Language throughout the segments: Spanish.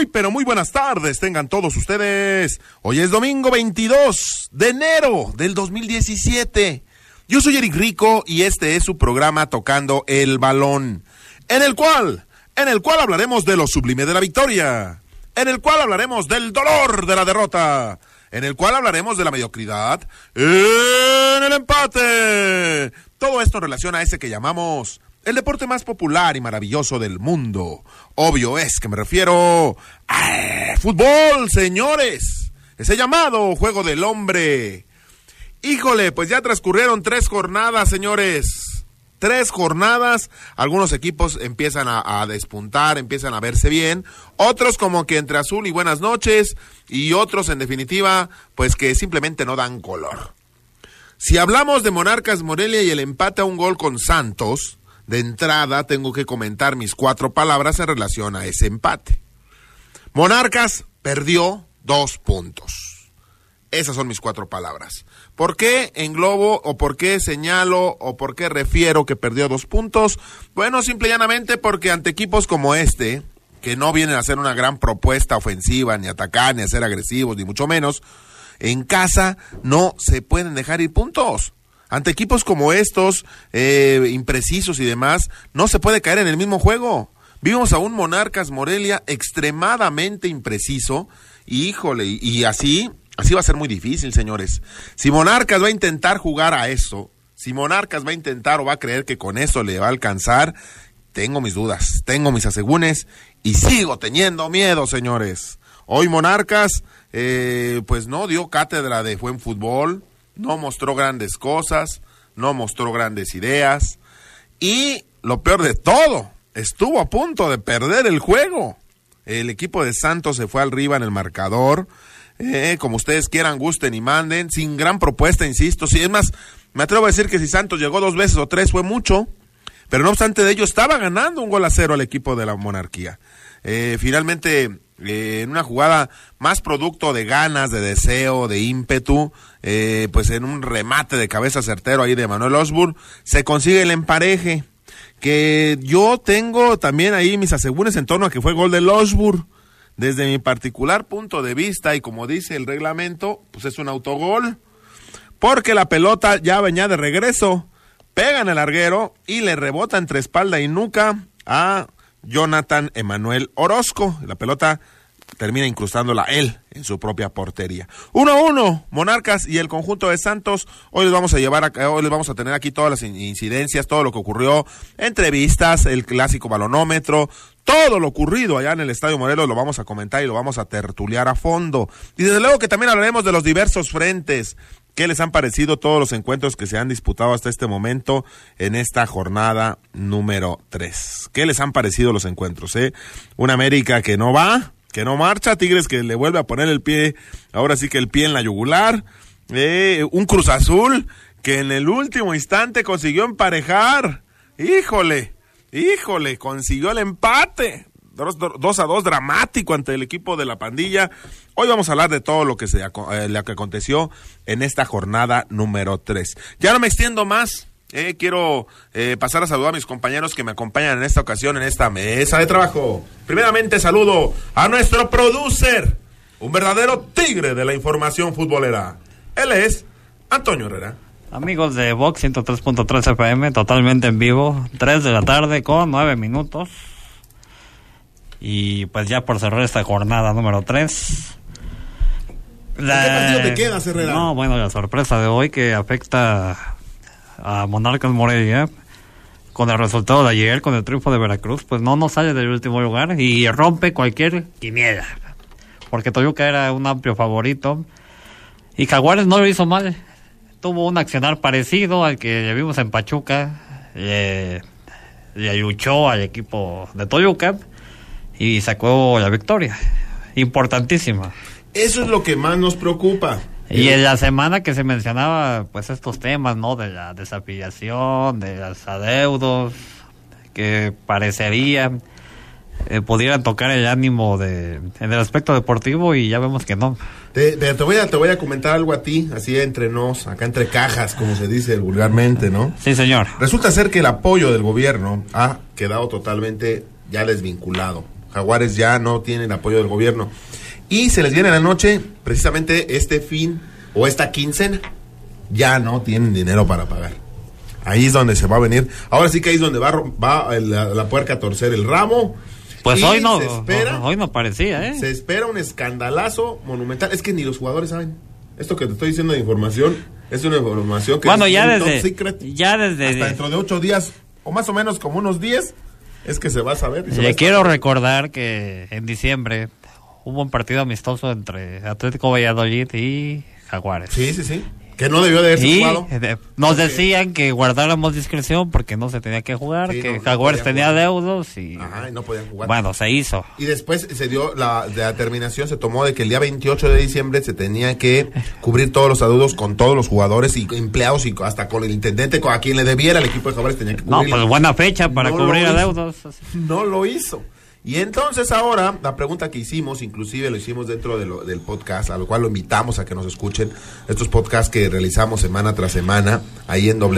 pero muy buenas tardes, tengan todos ustedes. Hoy es domingo 22 de enero del 2017. Yo soy Eric Rico y este es su programa Tocando el Balón, en el cual hablaremos de lo sublime de la victoria, en el cual hablaremos del dolor de la derrota, en el cual hablaremos de la mediocridad en el empate. Todo esto en relación a ese que llamamos el deporte más popular y maravilloso del mundo. Obvio es que me refiero al fútbol, señores. Ese llamado juego del hombre. Híjole, pues ya transcurrieron 3 jornadas, señores. 3 jornadas. Algunos equipos empiezan a despuntar, empiezan a verse bien. Otros como que entre azul y buenas noches. Y otros, en definitiva, pues que simplemente no dan color. Si hablamos de Monarcas Morelia y el empate a un gol con Santos, de entrada tengo que comentar mis 4 palabras en relación a ese empate. Monarcas perdió 2 puntos. Esas son mis 4 palabras. ¿Por qué englobo o por qué señalo o por qué refiero que perdió 2 puntos? Bueno, simple y llanamente porque ante equipos como este, que no vienen a hacer una gran propuesta ofensiva, ni a atacar, ni a ser agresivos, ni mucho menos, en casa no se pueden dejar ir puntos. Ante equipos como estos, imprecisos y demás, no se puede caer en el mismo juego. Vimos a un Monarcas Morelia extremadamente impreciso, y híjole, y así va a ser muy difícil, señores. Si Monarcas va a intentar jugar a eso, si Monarcas va a intentar o va a creer que con eso le va a alcanzar, tengo mis dudas, tengo mis asegúnes, y sigo teniendo miedo, señores. Hoy Monarcas, pues no dio cátedra de buen fútbol, no mostró grandes cosas, no mostró grandes ideas, y lo peor de todo, estuvo a punto de perder el juego. El equipo de Santos se fue arriba en el marcador, como ustedes quieran, gusten y manden, sin gran propuesta, insisto. Sí, es más, me atrevo a decir que si Santos llegó 2 veces o 3 fue mucho, pero no obstante de ello estaba ganando 1-0 al equipo de la Monarquía. Finalmente, en una jugada más producto de ganas, de deseo, de ímpetu, pues en un remate de cabeza certero ahí de Manuel Osburg, se consigue el empareje, que yo tengo también ahí mis asegúnes en torno a que fue gol del Osburg. Desde mi particular punto de vista, y como dice el reglamento, pues es un autogol, porque la pelota ya venía de regreso, pega en el larguero y le rebota entre espalda y nuca a Jonathan Emanuel Orozco. La pelota termina incrustándola él en su propia portería. 1-1, Monarcas y el conjunto de Santos. Hoy les vamos a tener aquí todas las incidencias, todo lo que ocurrió, entrevistas, el clásico balonómetro, todo lo ocurrido allá en el Estadio Morelos lo vamos a comentar y lo vamos a tertuliar a fondo. Y desde luego que también hablaremos de los diversos frentes. ¿Qué les han parecido todos los encuentros que se han disputado hasta este momento en esta jornada número 3? ¿Qué les han parecido los encuentros? Una América que no va, que no marcha, Tigres que le vuelve a poner el pie, ahora sí que el pie en la yugular, un Cruz Azul que en el último instante consiguió emparejar, híjole, consiguió el empate, 2-2 dramático ante el equipo de la pandilla. Hoy vamos a hablar de todo lo que aconteció en esta jornada número 3. Ya no me extiendo más, quiero pasar a saludar a mis compañeros que me acompañan en esta ocasión, en esta mesa de trabajo. Primeramente saludo a nuestro producer, un verdadero tigre de la información futbolera. Él es Antonio Herrera. Amigos de Vox 103.3 FM, totalmente en vivo, 3 de la tarde con 9 minutos. Y pues ya por cerrar esta jornada número 3. ¿Qué partido te quedas, Herrera? No, bueno, la sorpresa de hoy que afecta a Monarcas Morelia con el resultado de ayer, con el triunfo de Veracruz, pues no nos sale del último lugar y rompe cualquier quiniela, porque Toluca era un amplio favorito y Jaguares no lo hizo mal, tuvo un accionar parecido al que le vimos en Pachuca, le luchó al equipo de Toluca y sacó la victoria, importantísima. Eso es lo que más nos preocupa. Y en la semana que se mencionaba, pues estos temas, ¿no? De la desafiliación, de los adeudos, que parecería pudieran tocar el ánimo en el aspecto deportivo, y ya vemos que no. Te voy a comentar algo a ti, así entre nos, acá entre cajas, como se dice vulgarmente, ¿no? Sí, señor. Resulta ser que el apoyo del gobierno ha quedado totalmente ya desvinculado Jaguares ya no tienen apoyo del gobierno. Y se les viene la noche, precisamente este fin o esta quincena, ya no tienen dinero para pagar. Ahí es donde se va a venir. Ahora sí que ahí es donde va la puerca a torcer el ramo. Pues hoy no parecía, ¿eh? Se espera un escandalazo monumental. Es que ni los jugadores saben. Esto que te estoy diciendo de información es una información que bueno, es ya un desde, top secret. Ya desde hasta dentro de 8 días, o más o menos como unos 10, es que se va a saber. Le quiero recordar que en diciembre hubo un partido amistoso entre Atlético Valladolid y Jaguares. Sí. Que no debió de haberse jugado. Nos decían que guardáramos discreción porque no se tenía que jugar, sí, que Jaguares tenía deudos y no podían jugar. Bueno, se hizo. Y después se dio la determinación, se tomó de que el día 28 de diciembre se tenía que cubrir todos los adeudos con todos los jugadores y empleados y hasta con el intendente, a quien le debiera el equipo de Jaguares tenía que cubrir. No, pues buena fecha para cubrir adeudos. No lo hizo. Y entonces ahora, la pregunta que hicimos, inclusive lo hicimos dentro del podcast, a lo cual lo invitamos a que nos escuchen, estos podcasts que realizamos semana tras semana, ahí en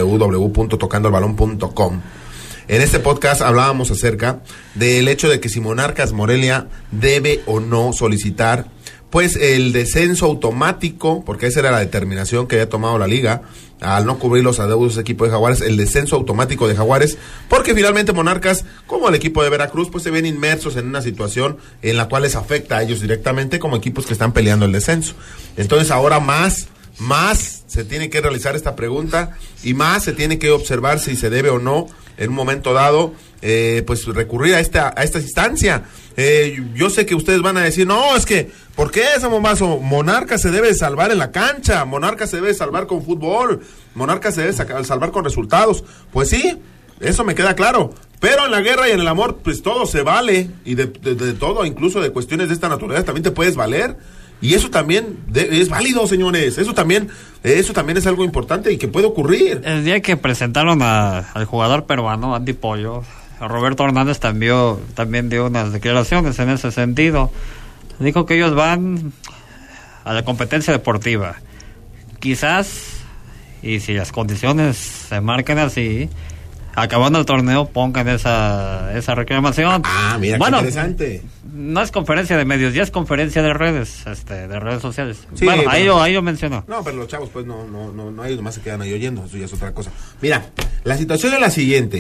www.tocandolbalon.com. En este podcast hablábamos acerca del hecho de que si Monarcas Morelia debe o no solicitar, pues el descenso automático, porque esa era la determinación que había tomado la liga, al no cubrir los adeudos del equipo de Jaguares, el descenso automático de Jaguares, porque finalmente Monarcas, como el equipo de Veracruz, pues se ven inmersos en una situación en la cual les afecta a ellos directamente como equipos que están peleando el descenso. Entonces ahora más se tiene que realizar esta pregunta y más se tiene que observar si se debe o no en un momento dado pues recurrir a esta instancia. Yo sé que ustedes van a decir, no, es que ¿por qué ese bombazo? Monarcas se debe salvar en la cancha, Monarcas se debe salvar con fútbol, Monarcas se debe salvar con resultados. Pues sí, eso me queda claro, pero en la guerra y en el amor pues todo se vale, y de todo, incluso de cuestiones de esta naturaleza también te puedes valer. Y eso también es válido, señores. Eso también es algo importante y que puede ocurrir. El día que presentaron al jugador peruano, Andy Pollo, Roberto Hernández también dio unas declaraciones en ese sentido. Dijo que ellos van a la competencia deportiva. Quizás, y si las condiciones se marcan así, acabando el torneo pongan esa reclamación. Ah, mira, bueno, qué interesante. No es conferencia de medios, ya es conferencia de redes sociales. Sí, bueno, ahí lo mencionó. No, pero los chavos pues no, ellos nomás se quedan ahí oyendo, eso ya es otra cosa. Mira, la situación es la siguiente.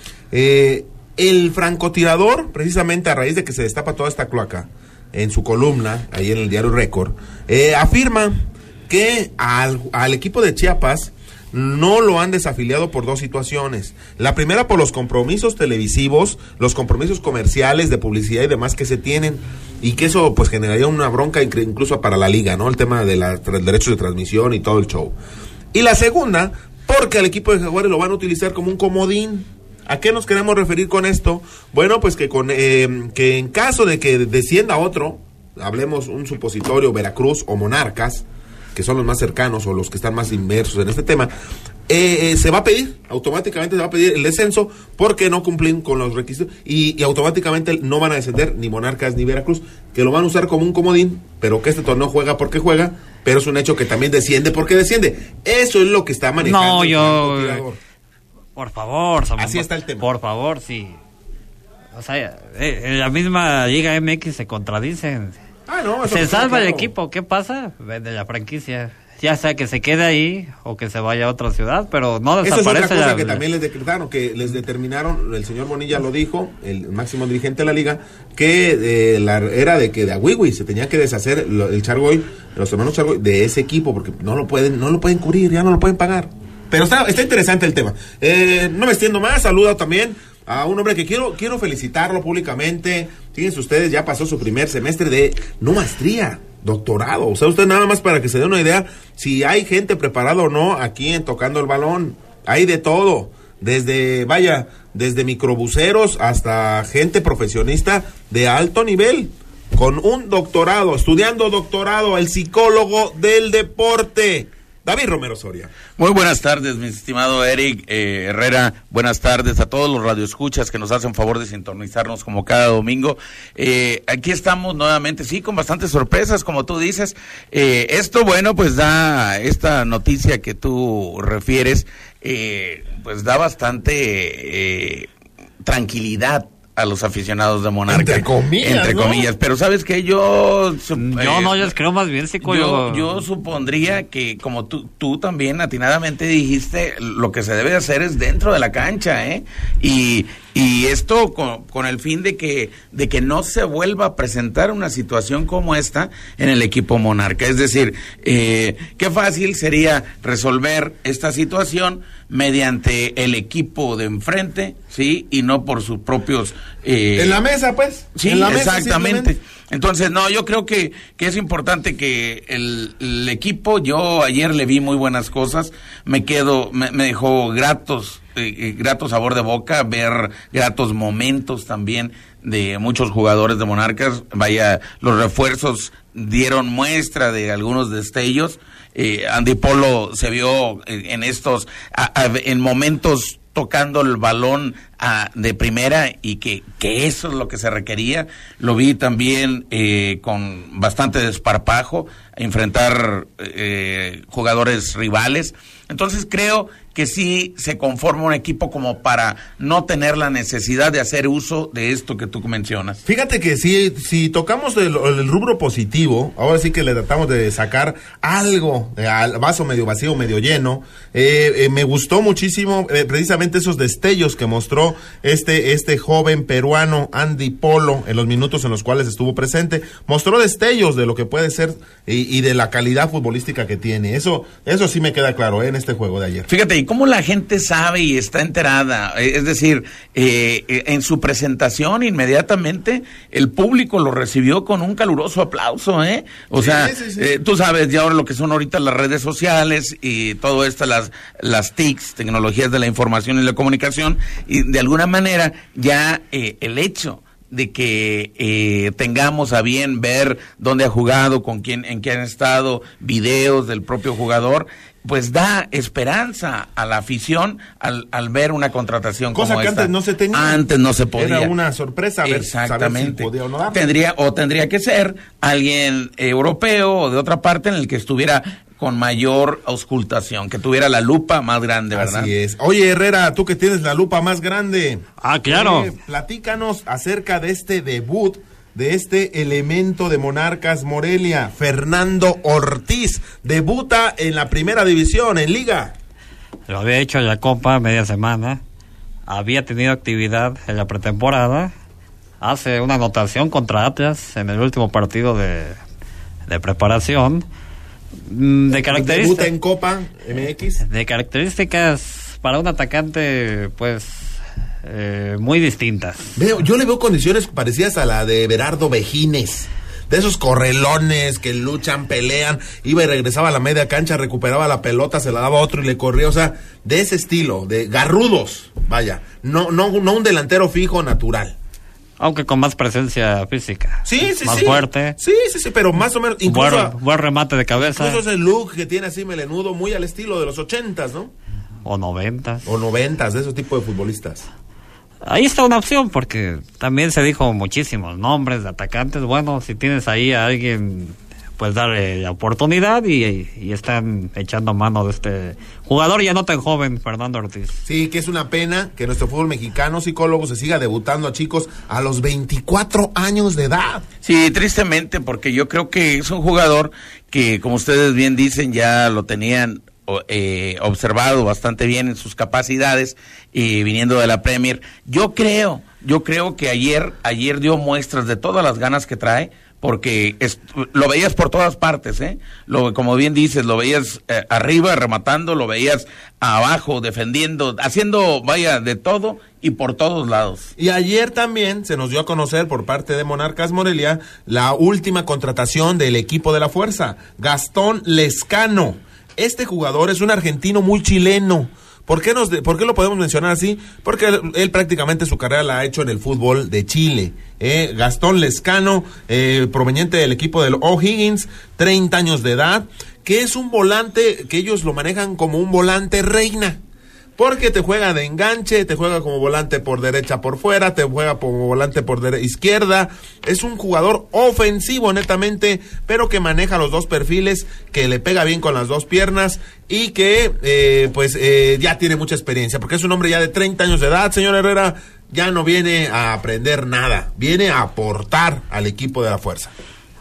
El francotirador, precisamente a raíz de que se destapa toda esta cloaca, en su columna, ahí en el diario Récord, afirma que al equipo de Chiapas no lo han desafiliado por 2 situaciones. La primera, por los compromisos televisivos, los compromisos comerciales de publicidad y demás que se tienen, y que eso pues generaría una bronca incluso para la liga, ¿no? El tema de los derechos de transmisión y todo el show. Y la segunda, porque al equipo de Jaguares lo van a utilizar como un comodín. ¿A qué nos queremos referir con esto? Bueno, pues que que en caso de que descienda otro, hablemos un supositorio, Veracruz o Monarcas, que son los más cercanos o los que están más inmersos en este tema, se va a pedir, automáticamente se va a pedir el descenso porque no cumplen con los requisitos y automáticamente no van a descender ni Monarcas ni Veracruz, que lo van a usar como un comodín, pero que este torneo juega porque juega, pero es un hecho que también desciende porque desciende. Eso es lo que está manejando el tirador. Por favor, así está el tema. Por favor, sí. O sea, en la misma Liga MX se contradicen. No, se salva el equipo, ¿qué pasa? Vende la franquicia. Ya sea que se quede ahí o que se vaya a otra ciudad, pero no desaparece. Esa es otra cosa que también les decretaron, que les determinaron, el señor Bonilla lo dijo, el máximo dirigente de la liga, que era de que de Ahuihui se tenía que deshacer el Chargoy, los hermanos Chargoy, de ese equipo, porque no lo pueden cubrir, ya no lo pueden pagar. Pero está interesante el tema. No me extiendo más, saludo también a un hombre que quiero felicitarlo públicamente. Fíjense ustedes, ya pasó su primer semestre de no maestría, doctorado. O sea, usted nada más para que se dé una idea si hay gente preparada o no aquí en Tocando el Balón. Hay de todo, desde microbuseros hasta gente profesionista de alto nivel, con un doctorado, estudiando doctorado, el psicólogo del deporte, David Romero Soria. Muy buenas tardes, mi estimado Eric Herrera. Buenas tardes a todos los radioescuchas que nos hacen favor de sintonizarnos como cada domingo. Aquí estamos nuevamente, sí, con bastantes sorpresas, como tú dices. Esto, bueno, pues da esta noticia que tú refieres, pues da bastante tranquilidad a los aficionados de Monarca. Entre comillas, pero ¿sabes qué? Yo les creo más bien, yo supondría que, como tú también atinadamente dijiste, lo que se debe hacer es dentro de la cancha, y esto con el fin de que no se vuelva a presentar una situación como esta en el equipo Monarca. Es decir, qué fácil sería resolver esta situación mediante el equipo de enfrente, ¿sí? Y no por sus propios... en la mesa, pues. Sí, en la mesa, exactamente. Entonces, no, yo creo que es importante que el equipo, yo ayer le vi muy buenas cosas, me dejó grato sabor de boca, ver gratos momentos también de muchos jugadores de Monarcas. Vaya, los refuerzos dieron muestra de algunos destellos. Andy Polo se vio en momentos tocando el balón de primera, y que eso es lo que se requería. Lo vi también con bastante desparpajo enfrentar jugadores rivales. Entonces creo que sí se conforma un equipo como para no tener la necesidad de hacer uso de esto que tú mencionas. Fíjate que si tocamos el rubro positivo, ahora sí que le tratamos de sacar algo al vaso medio vacío, medio lleno. Me gustó muchísimo precisamente esos destellos que mostró este joven peruano Andy Polo en los minutos en los cuales estuvo presente. Mostró destellos de lo que puede ser y de la calidad futbolística que tiene. Eso sí me queda claro en este juego de ayer. Fíjate, y cómo la gente sabe y está enterada. Es decir, en su presentación inmediatamente el público lo recibió con un caluroso aplauso, O sea, tú sabes ya ahora lo que son ahorita las redes sociales y todo esto, las TICs, tecnologías de la información y la comunicación, y de alguna manera ya el hecho de que tengamos a bien ver dónde ha jugado, en qué han estado, videos del propio jugador, pues da esperanza a la afición al ver una contratación cosa como que esta. Antes no se tenía. Antes no se podía. Era una sorpresa Exactamente. saber si podía o no dar. Tendría que ser alguien europeo o de otra parte en el que estuviera con mayor auscultación, que tuviera la lupa más grande, ¿verdad? Así es. Oye, Herrera, tú que tienes la lupa más grande. Claro. Platícanos acerca de este debut, de este elemento de Monarcas Morelia. Fernando Ortiz debuta en la primera división, en Liga. Lo había hecho en la Copa media semana, había tenido actividad en la pretemporada, hace una anotación contra Atlas en el último partido de preparación. De características, debuta en Copa MX. De características para un atacante, pues, muy distintas. Yo le veo condiciones parecidas a la de Berardo Vejines, de esos correlones que luchan, pelean, iba y regresaba a la media cancha, recuperaba la pelota, se la daba a otro y le corría, o sea, de ese estilo, de garrudos, vaya, no un delantero fijo natural. Aunque con más presencia física. Sí. Más fuerte. Sí, pero más o menos. Incluso, buen remate de cabeza. Incluso ese look que tiene así melenudo, muy al estilo de los 80s, ¿no? O 90s. O 90s, de esos tipos de futbolistas. Ahí está una opción, porque también se dijo muchísimos nombres de atacantes. Bueno, si tienes ahí a alguien, pues darle la oportunidad y están echando mano de este jugador ya no tan joven, Fernando Ortiz. Sí, que es una pena que nuestro fútbol mexicano, psicólogo, se siga debutando a chicos a los 24 años de edad. Sí, tristemente, porque yo creo que es un jugador que, como ustedes bien dicen, ya lo tenían observado bastante bien en sus capacidades viniendo de la Premier. Yo creo que ayer dio muestras de todas las ganas que trae, porque lo veías por todas partes, como bien dices, lo veías arriba rematando, lo veías abajo defendiendo, haciendo de todo y por todos lados. Y ayer también se nos dio a conocer por parte de Monarcas Morelia la última contratación del equipo de la Fuerza, Gastón Lescano. Este jugador es un argentino muy chileno. ¿Por qué lo podemos mencionar así? Porque él prácticamente su carrera la ha hecho en el fútbol de Chile. Gastón Lescano, proveniente del equipo del O'Higgins, 30 años de edad, que es un volante, que ellos lo manejan como un volante reina. porque te juega de enganche, te juega como volante por derecha por fuera, te juega como volante por izquierda. Es un jugador ofensivo netamente, pero que maneja los dos perfiles, que le pega bien con las dos piernas y que ya tiene mucha experiencia, porque es un hombre ya de 30 años de edad, señor Herrera. Ya no viene a aprender nada, viene a aportar al equipo de la fuerza.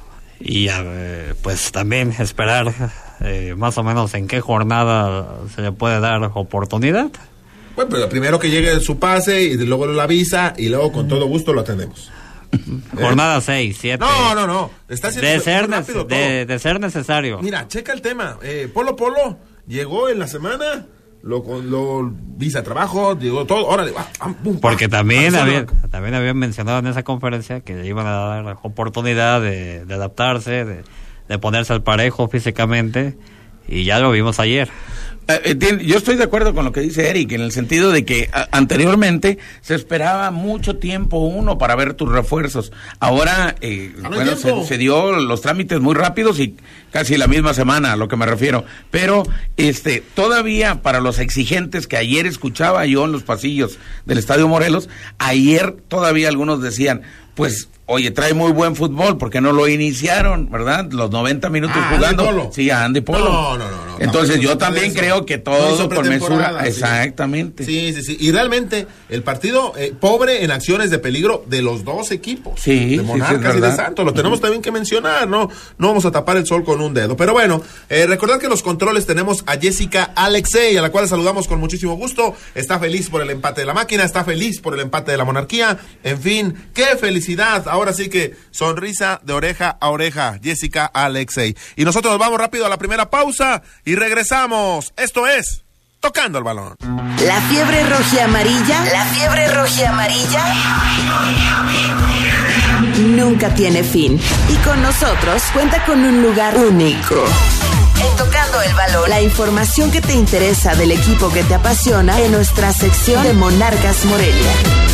Y pues también esperar más o menos en qué jornada se le puede dar oportunidad. Bueno, pero primero que llegue su pase y luego lo avisa y luego con todo gusto lo atendemos. Jornada 6, 7. No. Está haciendo de ser necesario. Mira, checa el tema. Polo llegó en la semana, lo visa trabajo, llegó todo. Órale, porque también habían mencionado en esa conferencia que le iban a dar oportunidad de adaptarse, de ponerse al parejo físicamente, y ya lo vimos ayer. Yo estoy de acuerdo con lo que dice Eric, en el sentido de que anteriormente se esperaba mucho tiempo para ver tus refuerzos. Ahora, se dio los trámites muy rápidos y casi la misma semana, a lo que me refiero. Pero todavía para los exigentes que ayer escuchaba yo en los pasillos del Estadio Morelos, ayer todavía algunos decían, pues, oye, trae muy buen fútbol, porque no lo iniciaron, ¿verdad? Los 90 minutos jugando. Andy Polo. Sí, a Andy Polo. No. Entonces yo también creo que todo con mesura. Sí. Exactamente. Sí. Y realmente el partido pobre en acciones de peligro de los dos equipos. Sí, de Monarcas y de Santos. Lo tenemos también que mencionar, ¿no? No vamos a tapar el sol con un dedo. Pero bueno, recordad que en los controles tenemos a Jessica Alexei, a la cual saludamos con muchísimo gusto. Está feliz por el empate de la máquina, está feliz por el empate de la Monarquía. En fin, qué felicidad. Ahora sí que sonrisa de oreja a oreja, Jessica Alexei. Y nosotros nos vamos rápido a la primera pausa y regresamos. Esto es Tocando el Balón. La fiebre rojiamarilla. La fiebre rojiamarilla nunca tiene fin. Y con nosotros cuenta con un lugar único. En Tocando el Balón, la información que te interesa del equipo que te apasiona en nuestra sección de Monarcas Morelia.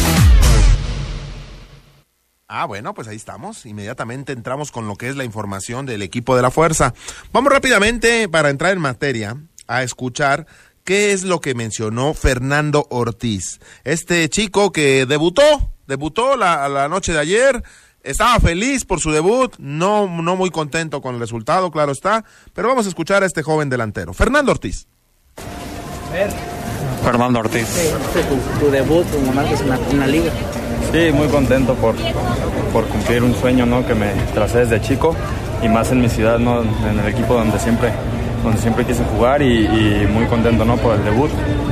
Bueno, pues ahí estamos. Inmediatamente entramos con lo que es la información del equipo de la fuerza. Vamos rápidamente, para entrar en materia, a escuchar qué es lo que mencionó Fernando Ortiz. Este chico que debutó la noche de ayer, estaba feliz por su debut, no muy contento con el resultado, claro está, pero vamos a escuchar a este joven delantero, Fernando Ortiz. Fernando Ortiz. Tu debut en Monarcas en la liga. Sí, muy contento por cumplir un sueño, ¿no?, que me tracé desde chico, y más en mi ciudad, ¿no?, en el equipo donde siempre quise jugar, y muy contento, ¿no?, por el debut.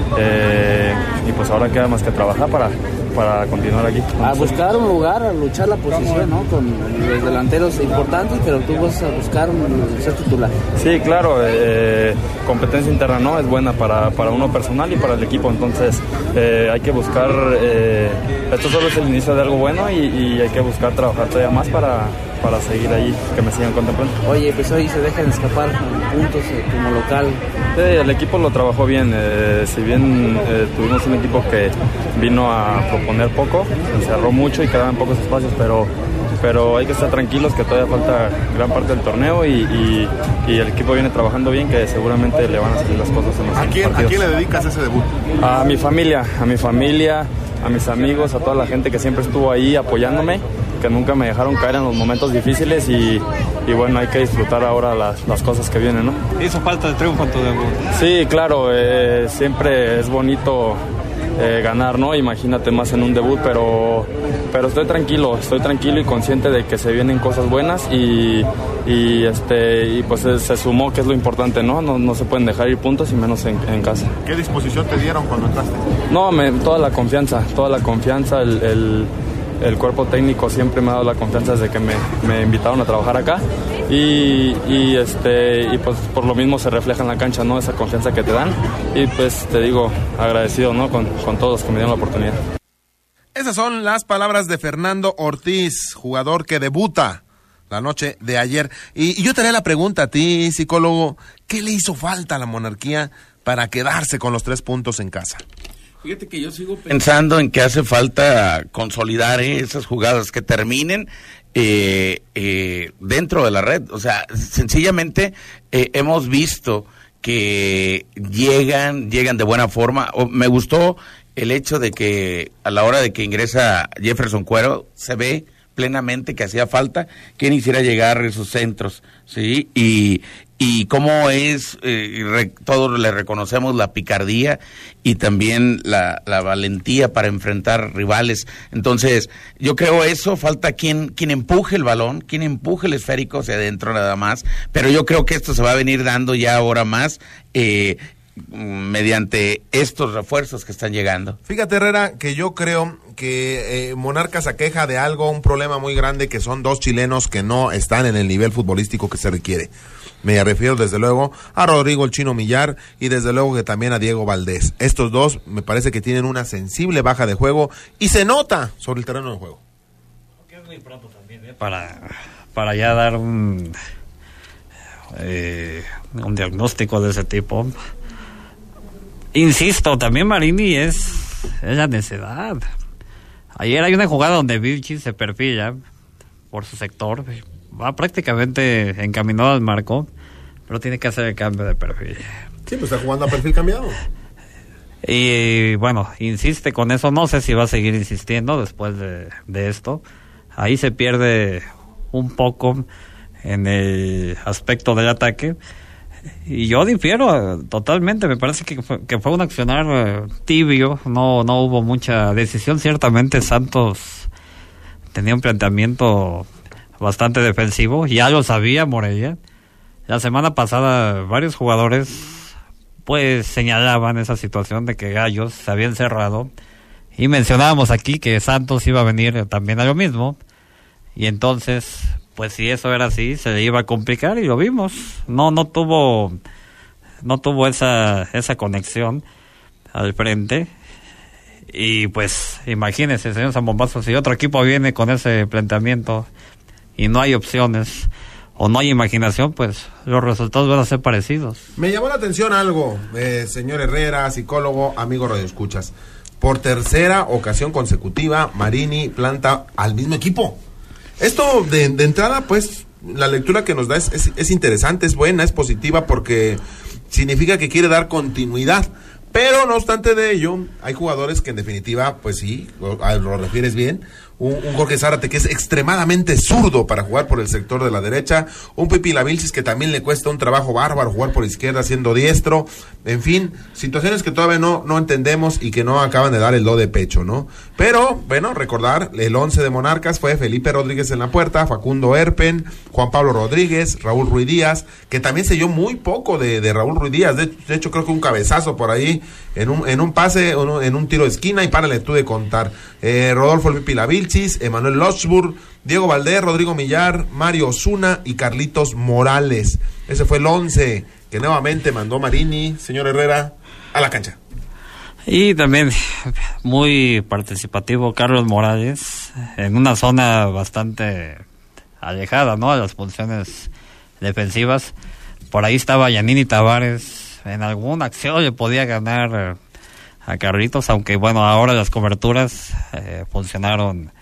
Y pues ahora queda más que trabajar para continuar aquí. A buscar un lugar, a luchar la posición, ¿no?, con los delanteros importantes, pero tú vas a buscar ser titular. Sí, claro, competencia interna, ¿no?, es buena para uno personal y para el equipo, entonces hay que buscar, esto solo es el inicio de algo bueno, y hay que buscar trabajar todavía más para seguir ahí, que me sigan contemplando. Oye, pues hoy se dejan escapar puntos como local. Sí, el equipo lo trabajó bien, si bien tuvimos un equipo que vino a proponer poco, encerró mucho y quedaban pocos espacios, pero hay que estar tranquilos que todavía falta gran parte del torneo, y el equipo viene trabajando bien, que seguramente le van a salir las cosas en los partidos. ¿A quién le dedicas ese debut? A mi familia, a mis amigos, a toda la gente que siempre estuvo ahí apoyándome, que nunca me dejaron caer en los momentos difíciles, y bueno, hay que disfrutar ahora las cosas que vienen, ¿no? ¿Hizo falta el triunfo en tu debut? Sí, claro, siempre es bonito ganar, ¿no? Imagínate más en un debut, pero estoy tranquilo y consciente de que se vienen cosas buenas, y pues se sumó, que es lo importante, ¿no? No se pueden dejar ir puntos, y menos en casa. ¿Qué disposición te dieron cuando entraste? No, toda la confianza, el cuerpo técnico siempre me ha dado la confianza desde que me invitaron a trabajar acá, y pues por lo mismo se refleja en la cancha, ¿no?, esa confianza que te dan, y pues te digo, agradecido, ¿no?, con todos los que me dieron la oportunidad. Esas son las palabras de Fernando Ortiz, jugador que debuta la noche de ayer. Y yo te haré la pregunta a ti, psicólogo, ¿qué le hizo falta a la Monarquía para quedarse con los 3 puntos en casa? Fíjate que yo sigo pensando en que hace falta consolidar esas jugadas que terminen dentro de la red. O sea, sencillamente hemos visto que llegan de buena forma. Me gustó el hecho de que a la hora de que ingresa Jefferson Cuero se ve plenamente que hacía falta quien hiciera llegar esos centros, ¿sí? Y cómo es, todos le reconocemos la picardía y también la valentía para enfrentar rivales. Entonces, yo creo eso, falta quien empuje el balón, quien empuje el esférico hacia adentro nada más, pero yo creo que esto se va a venir dando ya ahora más, mediante estos refuerzos que están llegando. Fíjate, Herrera, que yo creo que Monarcas aqueja de algo, un problema muy grande, que son dos chilenos que no están en el nivel futbolístico que se requiere. Me refiero desde luego a Rodrigo el Chino Millar y desde luego que también a Diego Valdés. Estos dos me parece que tienen una sensible baja de juego y se nota sobre el terreno de juego. Que es muy pronto también, para ya dar un diagnóstico de ese tipo. Insisto, también Marini es la necedad. Ayer hay una jugada donde Vilchis se perfila por su sector, va prácticamente encaminado al marco, pero tiene que hacer el cambio de perfil. Sí, pues está jugando a perfil cambiado. Y bueno, insiste con eso, no sé si va a seguir insistiendo después de esto. Ahí se pierde un poco en el aspecto del ataque. Y yo difiero totalmente, me parece que fue un accionar tibio, no hubo mucha decisión. Ciertamente Santos tenía un planteamiento bastante defensivo, ya lo sabía Morelia. La semana pasada varios jugadores pues señalaban esa situación de que Gallos se había encerrado y mencionábamos aquí que Santos iba a venir también a lo mismo, y entonces pues si eso era así, se le iba a complicar, y lo vimos. No tuvo esa conexión al frente. Y pues imagínese, señor Zambombazo, si otro equipo viene con ese planteamiento y no hay opciones o no hay imaginación, pues los resultados van a ser parecidos. Me llamó la atención algo, señor Herrera, psicólogo, amigo radioescuchas. Por tercera ocasión consecutiva, Marini planta al mismo equipo. Esto de entrada, pues, la lectura que nos da es interesante, es buena, es positiva, porque significa que quiere dar continuidad. Pero no obstante de ello, hay jugadores que en definitiva, pues sí, lo refieres bien. Un Jorge Zárate que es extremadamente zurdo para jugar por el sector de la derecha, un Pipila Vilchis que también le cuesta un trabajo bárbaro jugar por izquierda siendo diestro. En fin, situaciones que todavía no entendemos y que no acaban de dar el do de pecho, ¿no? Pero, bueno, recordar, el 11 de Monarcas fue Felipe Rodríguez en la puerta, Facundo Erpen, Juan Pablo Rodríguez, Raúl Ruiz Díaz, que también se dio muy poco de Raúl Ruiz Díaz. De hecho, creo que un cabezazo por ahí en un pase, en un tiro de esquina, y párale tú de contar. Rodolfo El Pipila Vilchis, Emanuel Lochburg, Diego Valdés, Rodrigo Millar, Mario Osuna y Carlitos Morales. Ese fue el 11 que nuevamente mandó Marini, señor Herrera, a la cancha. Y también muy participativo Carlos Morales, en una zona bastante alejada, ¿no?, de las funciones defensivas. Por ahí estaba Yanini Tavares, en alguna acción le podía ganar a Carlitos, aunque bueno, ahora las coberturas funcionaron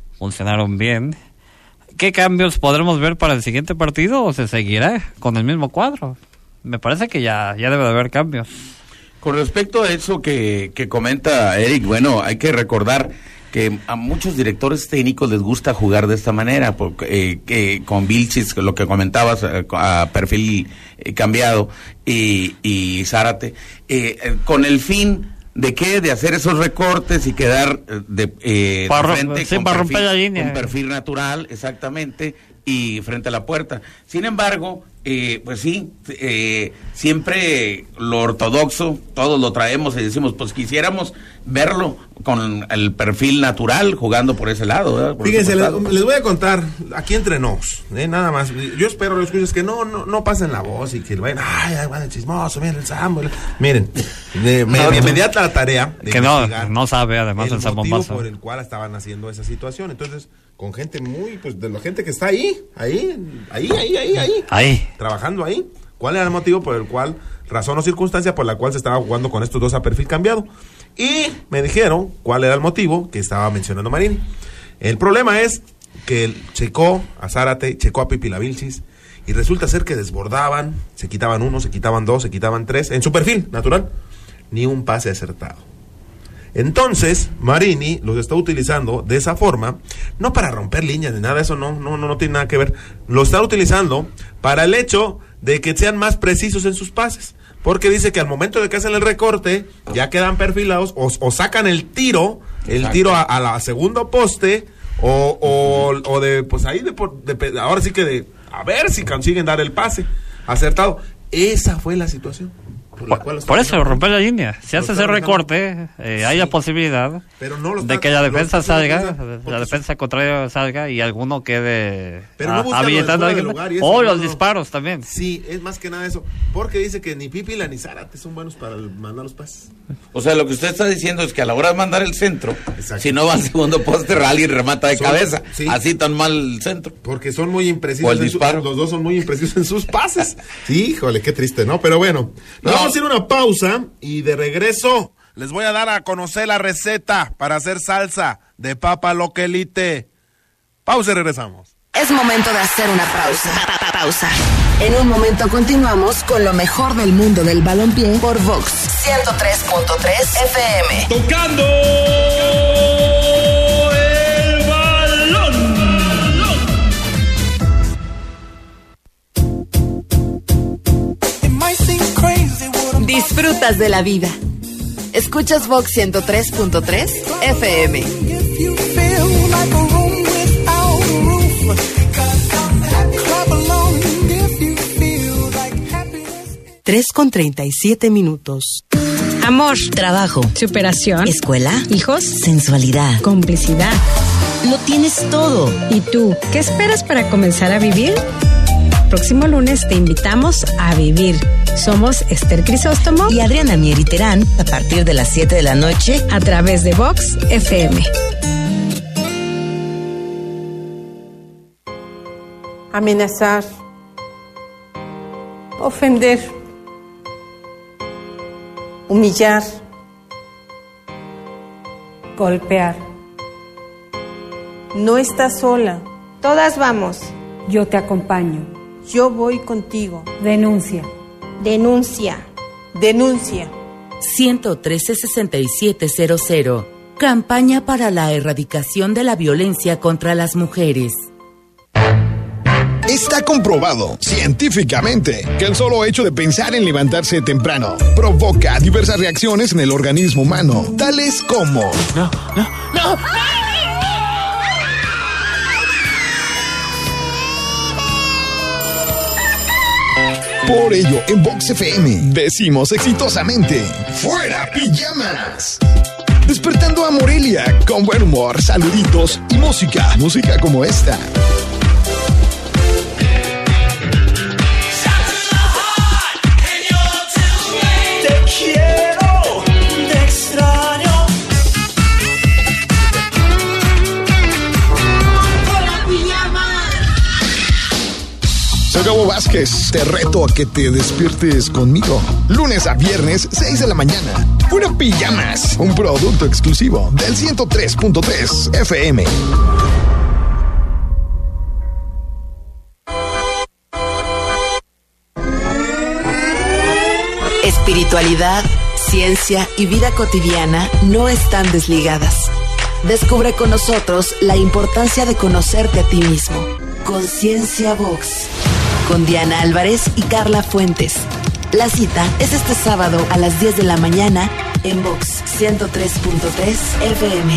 bien. ¿Qué cambios podremos ver para el siguiente partido, o se seguirá con el mismo cuadro? Me parece que ya debe de haber cambios. Con respecto a eso que comenta Eric, bueno, hay que recordar que a muchos directores técnicos les gusta jugar de esta manera, porque con Vilchis, lo que comentabas, a perfil cambiado, y Zárate, con el fin de hacer esos recortes y quedar de frente con perfil natural, exactamente, y frente a la puerta. Sin embargo, pues sí, siempre lo ortodoxo, todos lo traemos y decimos, pues quisiéramos verlo con el perfil natural jugando por ese lado, ¿verdad? Fíjense, les voy a contar aquí entre nos, nada más. Yo espero, los escuchas, que no pasen la voz y que vayan, ay, van chismoso, miren el Sambo. Miren, me inmediata la tarea de que no sabe además el motivo por el cual estaban haciendo esa situación. Entonces, con gente muy, pues de la gente que está ahí, trabajando ahí. ¿Cuál era el motivo por el cual, razón o circunstancia por la cual se estaba jugando con estos dos a perfil cambiado? Y me dijeron cuál era el motivo que estaba mencionando Marini. El problema es que checó a Zárate, checó a Pipila Vilchis, y resulta ser que desbordaban, se quitaban uno, se quitaban dos, se quitaban tres, en su perfil natural, ni un pase acertado. Entonces, Marini los está utilizando de esa forma, no para romper líneas ni nada, eso no tiene nada que ver. Lo está utilizando para el hecho de que sean más precisos en sus pases. Porque dice que al momento de que hacen el recorte, ya quedan perfilados o sacan el tiro a la segundo poste, o de, pues ahí, ahora sí que a ver si consiguen dar el pase acertado. Esa fue la situación. Por eso, romper la línea. Si hace ese recorte, hay la posibilidad de que la defensa salga, la defensa contraria salga y alguno quede habilitando o los disparos también. Sí, es más que nada eso. Porque dice que ni Pipila ni Zárate son buenos para mandar los pases. O sea, lo que usted está diciendo es que a la hora de mandar el centro, si no va al segundo poste, alguien remata de cabeza. Sí. Así tan mal el centro. Porque son muy imprecisos. O el disparo. Los dos son muy imprecisos en sus pases. Sí, híjole, qué triste, ¿no? Pero bueno, vamos a ir a una pausa y de regreso les voy a dar a conocer la receta para hacer salsa de papa loquelite. Pausa y regresamos. Es momento de hacer una pausa. En un momento continuamos con lo mejor del mundo del balompié por Vox 103.3 FM. Tocando el balón. Disfrutas de la vida. Escuchas Vox 103.3 FM. 3:37. Amor, trabajo, superación, escuela, hijos, sensualidad, complicidad. Lo tienes todo. ¿Y tú, qué esperas para comenzar a vivir? Próximo lunes te invitamos a vivir. Somos Esther Crisóstomo y Adriana Mier y Terán a partir de las 7 de la noche a través de Vox FM. Amenazar, ofender, humillar, golpear. No estás sola. Todas vamos. Yo te acompaño. Yo voy contigo. Denuncia. Denuncia. Denuncia. 113-6700. Campaña para la erradicación de la violencia contra las mujeres. Está comprobado científicamente que el solo hecho de pensar en levantarse temprano provoca diversas reacciones en el organismo humano, tales como... No. Por ello, en Vox FM decimos exitosamente: ¡fuera pijamas! Despertando a Morelia con buen humor, saluditos y música como esta. Te quiero, te extraño. Soy Gabo Vázquez, te reto a que te despiertes conmigo. Lunes a viernes, 6 de la mañana. Fuera Pijamas, un producto exclusivo del 103.3 FM. Espiritualidad, ciencia y vida cotidiana no están desligadas. Descubre con nosotros la importancia de conocerte a ti mismo. Conciencia Vox, con Diana Álvarez y Carla Fuentes. La cita es este sábado a las 10 de la mañana en Vox 103.3 FM.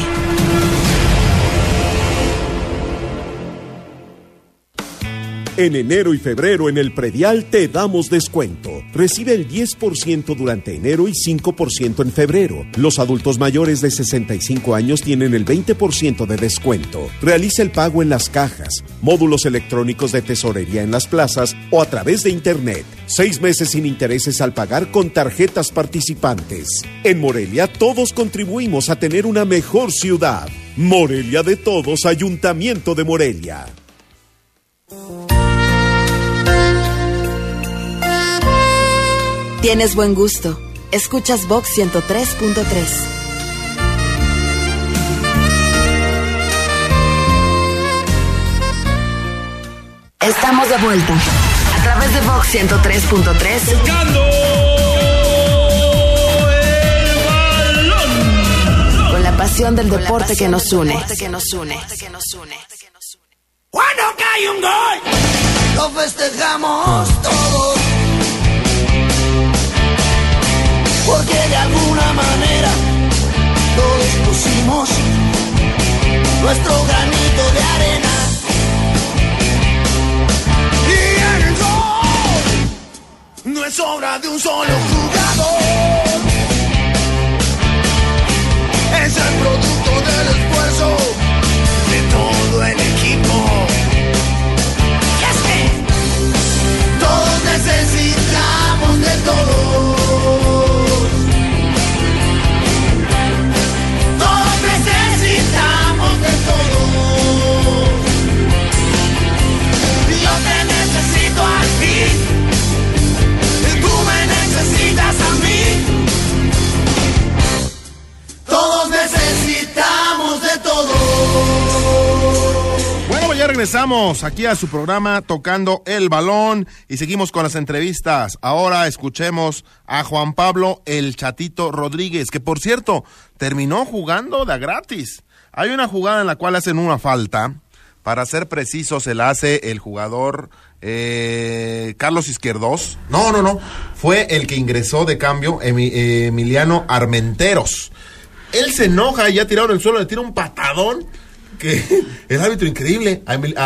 En enero y febrero en el predial te damos descuento. Recibe el 10% durante enero y 5% en febrero. Los adultos mayores de 65 años tienen el 20% de descuento. Realiza el pago en las cajas, módulos electrónicos de tesorería en las plazas o a través de internet. 6 meses sin intereses al pagar con tarjetas participantes. En Morelia todos contribuimos a tener una mejor ciudad. Morelia de todos, Ayuntamiento de Morelia. Tienes buen gusto. Escuchas Vox 103.3. Estamos de vuelta a través de Vox 103.3. Tocando el balón. Con la pasión del deporte que nos une. Cuando cae un gol, lo festejamos todos. Porque de alguna manera todos pusimos nuestro granito de arena. Y en el gol no es obra de un solo jugador, es el producto del esfuerzo de todo el equipo. Y es que todos necesitamos de todos. Regresamos aquí a su programa Tocando el Balón y seguimos con las entrevistas. Ahora escuchemos a Juan Pablo el Chatito Rodríguez, que por cierto terminó jugando de a gratis. Hay una jugada en la cual hacen una falta, para ser preciso se la hace el jugador Carlos Izquierdos. No, fue el que ingresó de cambio, Emiliano Armenteros. Él se enoja y ya tirado en el suelo, le tira un patadón. Que el árbitro increíble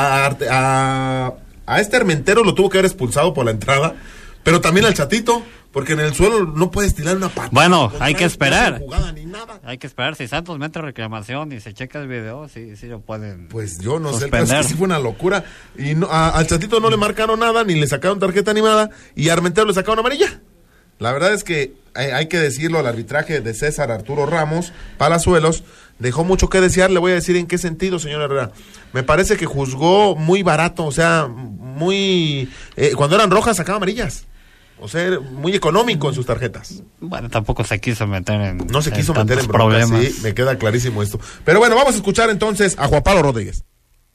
a este Armenteros lo tuvo que haber expulsado por la entrada, pero también al Chatito, porque en el suelo no puedes tirar una patada. Bueno, hay que esperar. Hay que esperar. Si Santos mete reclamación y se checa el video, sí lo pueden. Pues yo no suspender. sé, es que sí fue una locura. Y no, al Chatito no le marcaron nada, ni le sacaron tarjeta ni nada, y a Armenteros le sacaron amarilla. La verdad es que hay que decirlo, el arbitraje de César Arturo Ramos Palazuelos dejó mucho que desear. Le voy a decir en qué sentido, señor Herrera. Me parece que juzgó muy barato, o sea, muy... cuando eran rojas sacaba amarillas. O sea, muy económico en sus tarjetas. Bueno, tampoco se quiso meter en... No se quiso meter en problemas. Sí, me queda clarísimo esto. Pero bueno, vamos a escuchar entonces a Juan Pablo Rodríguez.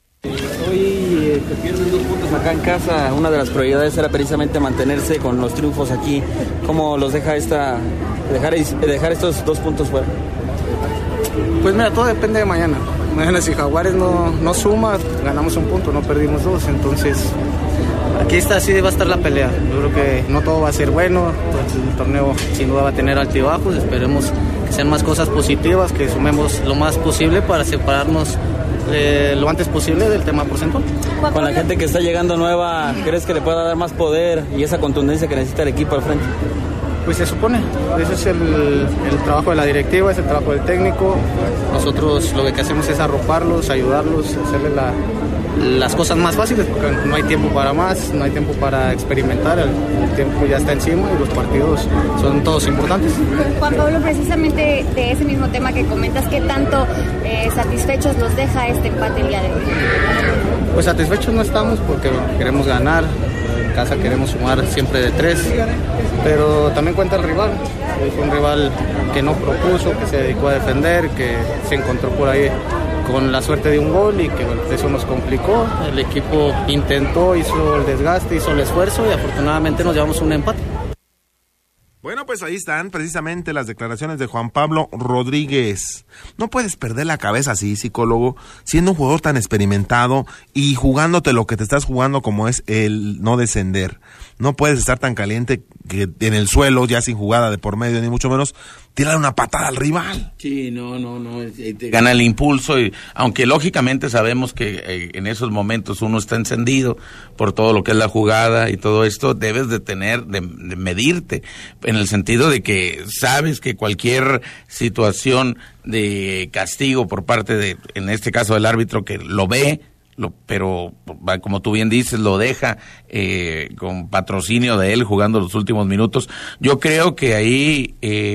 Hoy que pierden 2 puntos acá en casa, una de las prioridades era precisamente mantenerse con los triunfos aquí. ¿Cómo los deja dejar estos 2 puntos fuera? Pues mira, todo depende de mañana. Mañana si Jaguares no suma, ganamos 1 punto, no perdimos 2. Entonces, aquí así va a estar la pelea. Yo creo que no todo va a ser bueno. El torneo sin duda va a tener altibajos. Esperemos que sean más cosas positivas, que sumemos lo más posible para separarnos lo antes posible del tema porcentual. Con la gente que está llegando nueva, ¿crees que le pueda dar más poder y esa contundencia que necesita el equipo al frente? Pues se supone, ese es el trabajo de la directiva, es el trabajo del técnico. Nosotros lo que hacemos es arroparlos, ayudarlos, hacerles las cosas más fáciles, porque no hay tiempo para más, no hay tiempo para experimentar, el tiempo ya está encima y los partidos son todos importantes. Juan Pablo, precisamente de ese mismo tema que comentas, ¿qué tanto satisfechos los deja este empate el día de hoy? Pues satisfechos no estamos porque queremos ganar, en casa queremos sumar siempre de 3, pero también cuenta el rival. Es un rival que no propuso, que se dedicó a defender, que se encontró por ahí con la suerte de un gol y que bueno, eso nos complicó. El equipo intentó, hizo el desgaste, hizo el esfuerzo y afortunadamente nos llevamos un empate. Bueno, pues ahí están precisamente las declaraciones de Juan Pablo Rodríguez. No puedes perder la cabeza así, psicólogo, siendo un jugador tan experimentado y jugándote lo que te estás jugando como es el no descender. No puedes estar tan caliente que en el suelo, ya sin jugada de por medio, ni mucho menos, tirar una patada al rival. Sí, no, te gana el impulso, y aunque lógicamente sabemos que en esos momentos uno está encendido por todo lo que es la jugada y todo esto, debes de medirte, en el sentido de que sabes que cualquier situación de castigo por parte de, en este caso del árbitro que lo ve, pero como tú bien dices, lo deja con patrocinio de él jugando los últimos minutos. Yo creo que ahí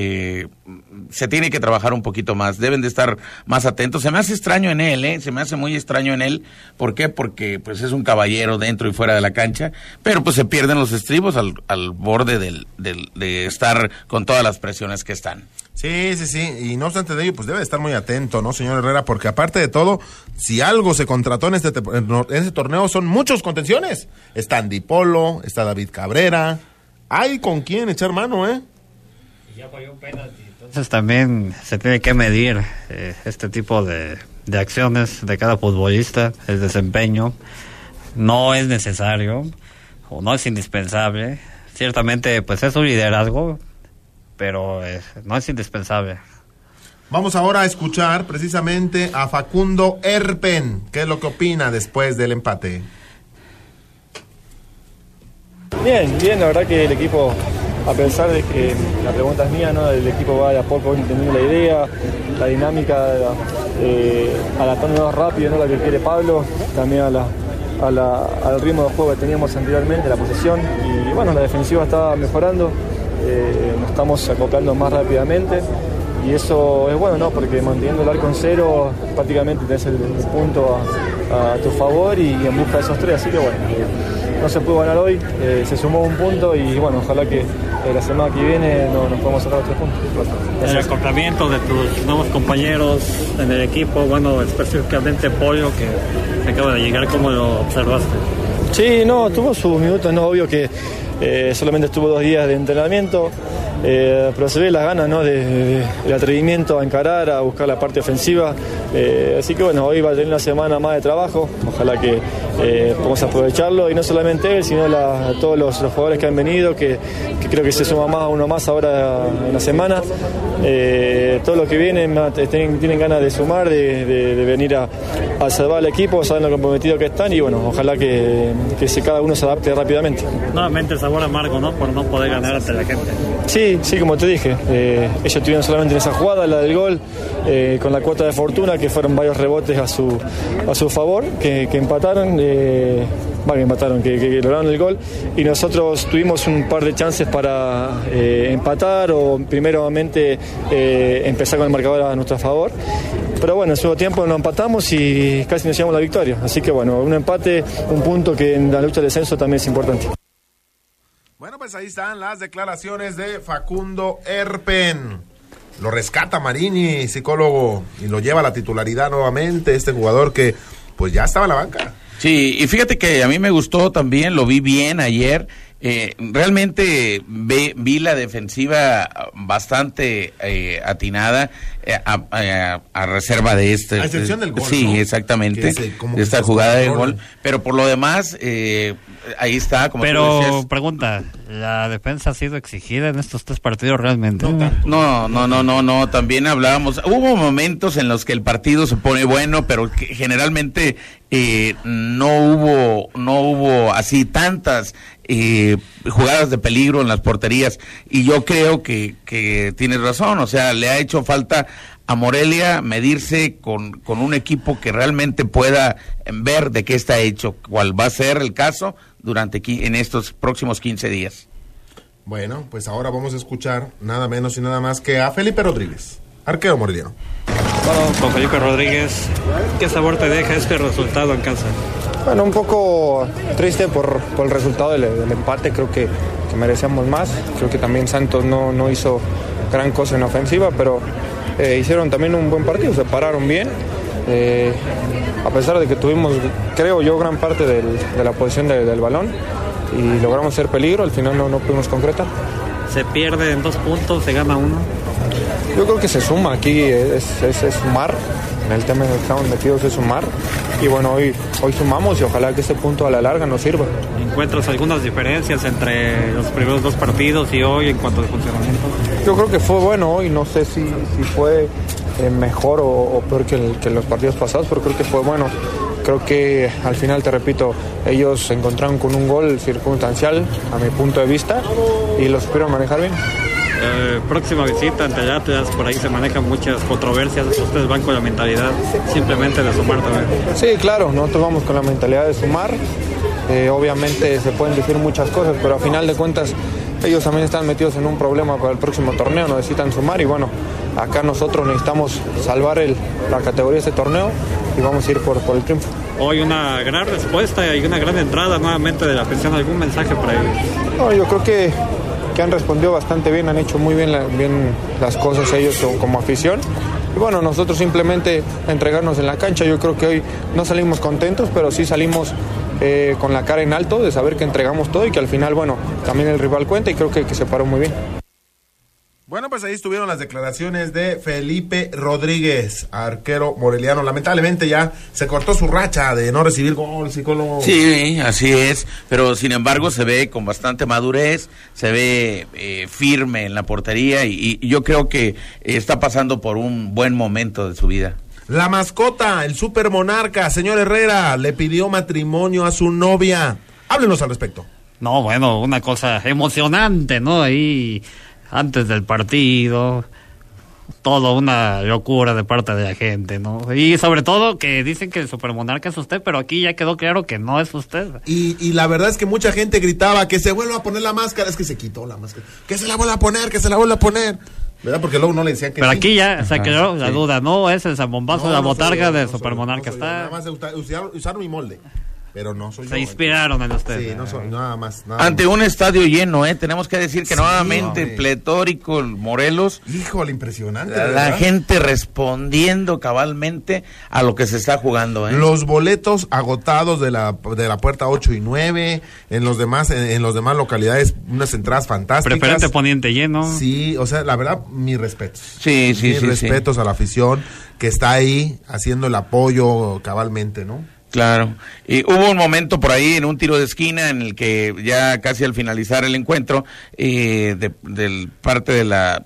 se tiene que trabajar un poquito más, deben de estar más atentos. Se me hace extraño en él, se me hace muy extraño en él. ¿Por qué? Porque pues es un caballero dentro y fuera de la cancha, pero pues se pierden los estribos al borde de estar con todas las presiones que están. Sí, y no obstante de ello, pues debe de estar muy atento, ¿no, señor Herrera? Porque aparte de todo, si algo se contrató en este torneo, son muchos contenciones. Está Andy Polo, está David Cabrera, hay con quién echar mano, ¿eh? Y ya falló un penalti. Entonces también se tiene que medir este tipo de acciones de cada futbolista, el desempeño. No es necesario, o no es indispensable. Ciertamente, pues es un liderazgo, pero no es indispensable. Vamos ahora a escuchar precisamente a Facundo Erpen. ¿Qué es lo que opina después del empate? Bien, la verdad que el equipo, a pesar de que la pregunta es mía, ¿no? El equipo va de a poco entendiendo la idea, la dinámica, adaptándonos rápido, ¿no? La que quiere Pablo, también al ritmo de juego que teníamos anteriormente, la posesión, y bueno, la defensiva está mejorando. Nos estamos acoplando más rápidamente y eso es bueno, ¿no? Porque manteniendo el arco en cero prácticamente tenés el punto a tu favor y en busca de esos tres, así que bueno, no se pudo ganar hoy, se sumó un punto y bueno, ojalá que la semana que viene nos podamos sacar los 3 puntos. El acoplamiento de tus nuevos compañeros en el equipo, bueno, específicamente Pollo, que acaba de llegar, ¿cómo lo observaste? Sí, no, tuvo sus minutos, no, obvio que solamente estuvo 2 días de entrenamiento, pero se ve las ganas, ¿no? El atrevimiento a encarar, a buscar la parte ofensiva, así que bueno, hoy va a tener una semana más de trabajo, ojalá que podamos aprovecharlo, y no solamente él, sino todos los jugadores que han venido, que creo que se suma uno más ahora en la semana, todos los que vienen tienen ganas de sumar, de venir a salvar al equipo, saben lo comprometido que están, y bueno, ojalá que cada uno se adapte rápidamente. Nuevamente el sabor amargo, ¿no? Por no poder ganar ante la gente. Sí, como te dije, ellos tuvieron solamente en esa jugada, la del gol, con la cuota de fortuna, que fueron varios rebotes a su favor, que empataron, que lograron el gol, y nosotros tuvimos un par de chances para empatar o primeramente empezar con el marcador a nuestro favor. Pero bueno, en su tiempo nos empatamos y casi nos llevamos la victoria. Así que bueno, un empate, un punto que en la lucha de descenso también es importante. Bueno, pues ahí están las declaraciones de Facundo Erpen. Lo rescata Marini, psicólogo, y lo lleva a la titularidad nuevamente, este jugador que pues ya estaba en la banca. Sí, y fíjate que a mí me gustó también, lo vi bien ayer. Realmente vi la defensiva bastante atinada a reserva de este. A excepción del gol. Sí, ¿no? Exactamente. De esta jugada de gol. Pero por lo demás, ahí está. Como pero tú decías. Pregunta, ¿la defensa ha sido exigida en estos 3 partidos realmente? No. También hablábamos. Hubo momentos en los que el partido se pone bueno, pero que generalmente no hubo así tantas jugadas de peligro en las porterías, y yo creo que tienes razón, o sea, le ha hecho falta a Morelia medirse con un equipo que realmente pueda ver de qué está hecho, cuál va a ser el caso en estos próximos 15 días. Bueno, pues ahora vamos a escuchar nada menos y nada más que a Felipe Rodríguez, arquero moreliano. Bueno, con Felipe Rodríguez, ¿qué sabor te deja este resultado en casa? Bueno, un poco triste por el resultado del empate, creo que merecíamos más, creo que también Santos no hizo gran cosa en ofensiva, pero hicieron también un buen partido, se pararon bien, a pesar de que tuvimos, creo yo, gran parte de la posición del balón y logramos hacer peligro, al final no pudimos concretar. Se pierde en 2 puntos, se gana 1. Yo creo que se suma aquí, es sumar, en el tema en el que estamos metidos es sumar, y bueno, hoy sumamos y ojalá que este punto a la larga nos sirva. ¿Encuentras algunas diferencias entre los primeros 2 partidos y hoy en cuanto al funcionamiento? Yo creo que fue bueno hoy, no sé si fue mejor o peor que los partidos pasados, pero creo que fue bueno. Creo que al final, te repito, ellos se encontraron con un gol circunstancial, a mi punto de vista, y lo supieron manejar bien. Próxima visita ante Atlas, por ahí se manejan muchas controversias. Ustedes van con la mentalidad simplemente de sumar también. Sí, claro, nosotros vamos con la mentalidad de sumar. Obviamente se pueden decir muchas cosas, pero a final de cuentas ellos también están metidos en un problema para el próximo torneo, necesitan sumar, y bueno, acá nosotros necesitamos salvar la categoría de este torneo y vamos a ir por el triunfo. Hoy una gran respuesta y una gran entrada nuevamente de la afición. ¿Algún mensaje para ellos? No, yo creo que han respondido bastante bien, han hecho muy bien las cosas ellos como afición. Y bueno, nosotros simplemente entregarnos en la cancha. Yo creo que hoy no salimos contentos, pero sí salimos con la cara en alto de saber que entregamos todo y que al final, bueno, también el rival cuenta y creo que se paró muy bien. Bueno, pues ahí estuvieron las declaraciones de Felipe Rodríguez, arquero moreliano. Lamentablemente ya se cortó su racha de no recibir gol, psicólogo. Sí, así es, pero sin embargo se ve con bastante madurez, se ve firme en la portería y yo creo que está pasando por un buen momento de su vida. La mascota, el super monarca, señor Herrera, le pidió matrimonio a su novia. Háblenos al respecto. No, bueno, una cosa emocionante, ¿no? Ahí antes del partido, todo una locura de parte de la gente, ¿no? Y sobre todo que dicen que el supermonarca es usted, pero aquí ya quedó claro que no es usted. Y la verdad es que mucha gente gritaba que se vuelva a poner la máscara, es que se quitó la máscara, que se la vuelva a poner, que se la vuelva a poner, ¿verdad? Porque luego no le decían que pero sí. aquí ya se quedó la duda, no es el zambombazo de la botarga de supermonarca, está... Nada más usaron mi molde. Pero no soy yo. Se inspiraron en usted. Sí, no soy, nada más. Ante un estadio lleno, tenemos que decir que nuevamente pletórico el Morelos. Híjole, impresionante. La gente respondiendo cabalmente a lo que se está jugando. Los boletos agotados de la puerta 8 y 9, en los demás localidades, unas entradas fantásticas. Preferente poniente lleno. Sí, o sea, la verdad, mis respetos. Sí. Mis respetos a la afición que está ahí haciendo el apoyo cabalmente, ¿no? Claro, y hubo un momento por ahí en un tiro de esquina en el que ya casi al finalizar el encuentro, del parte de la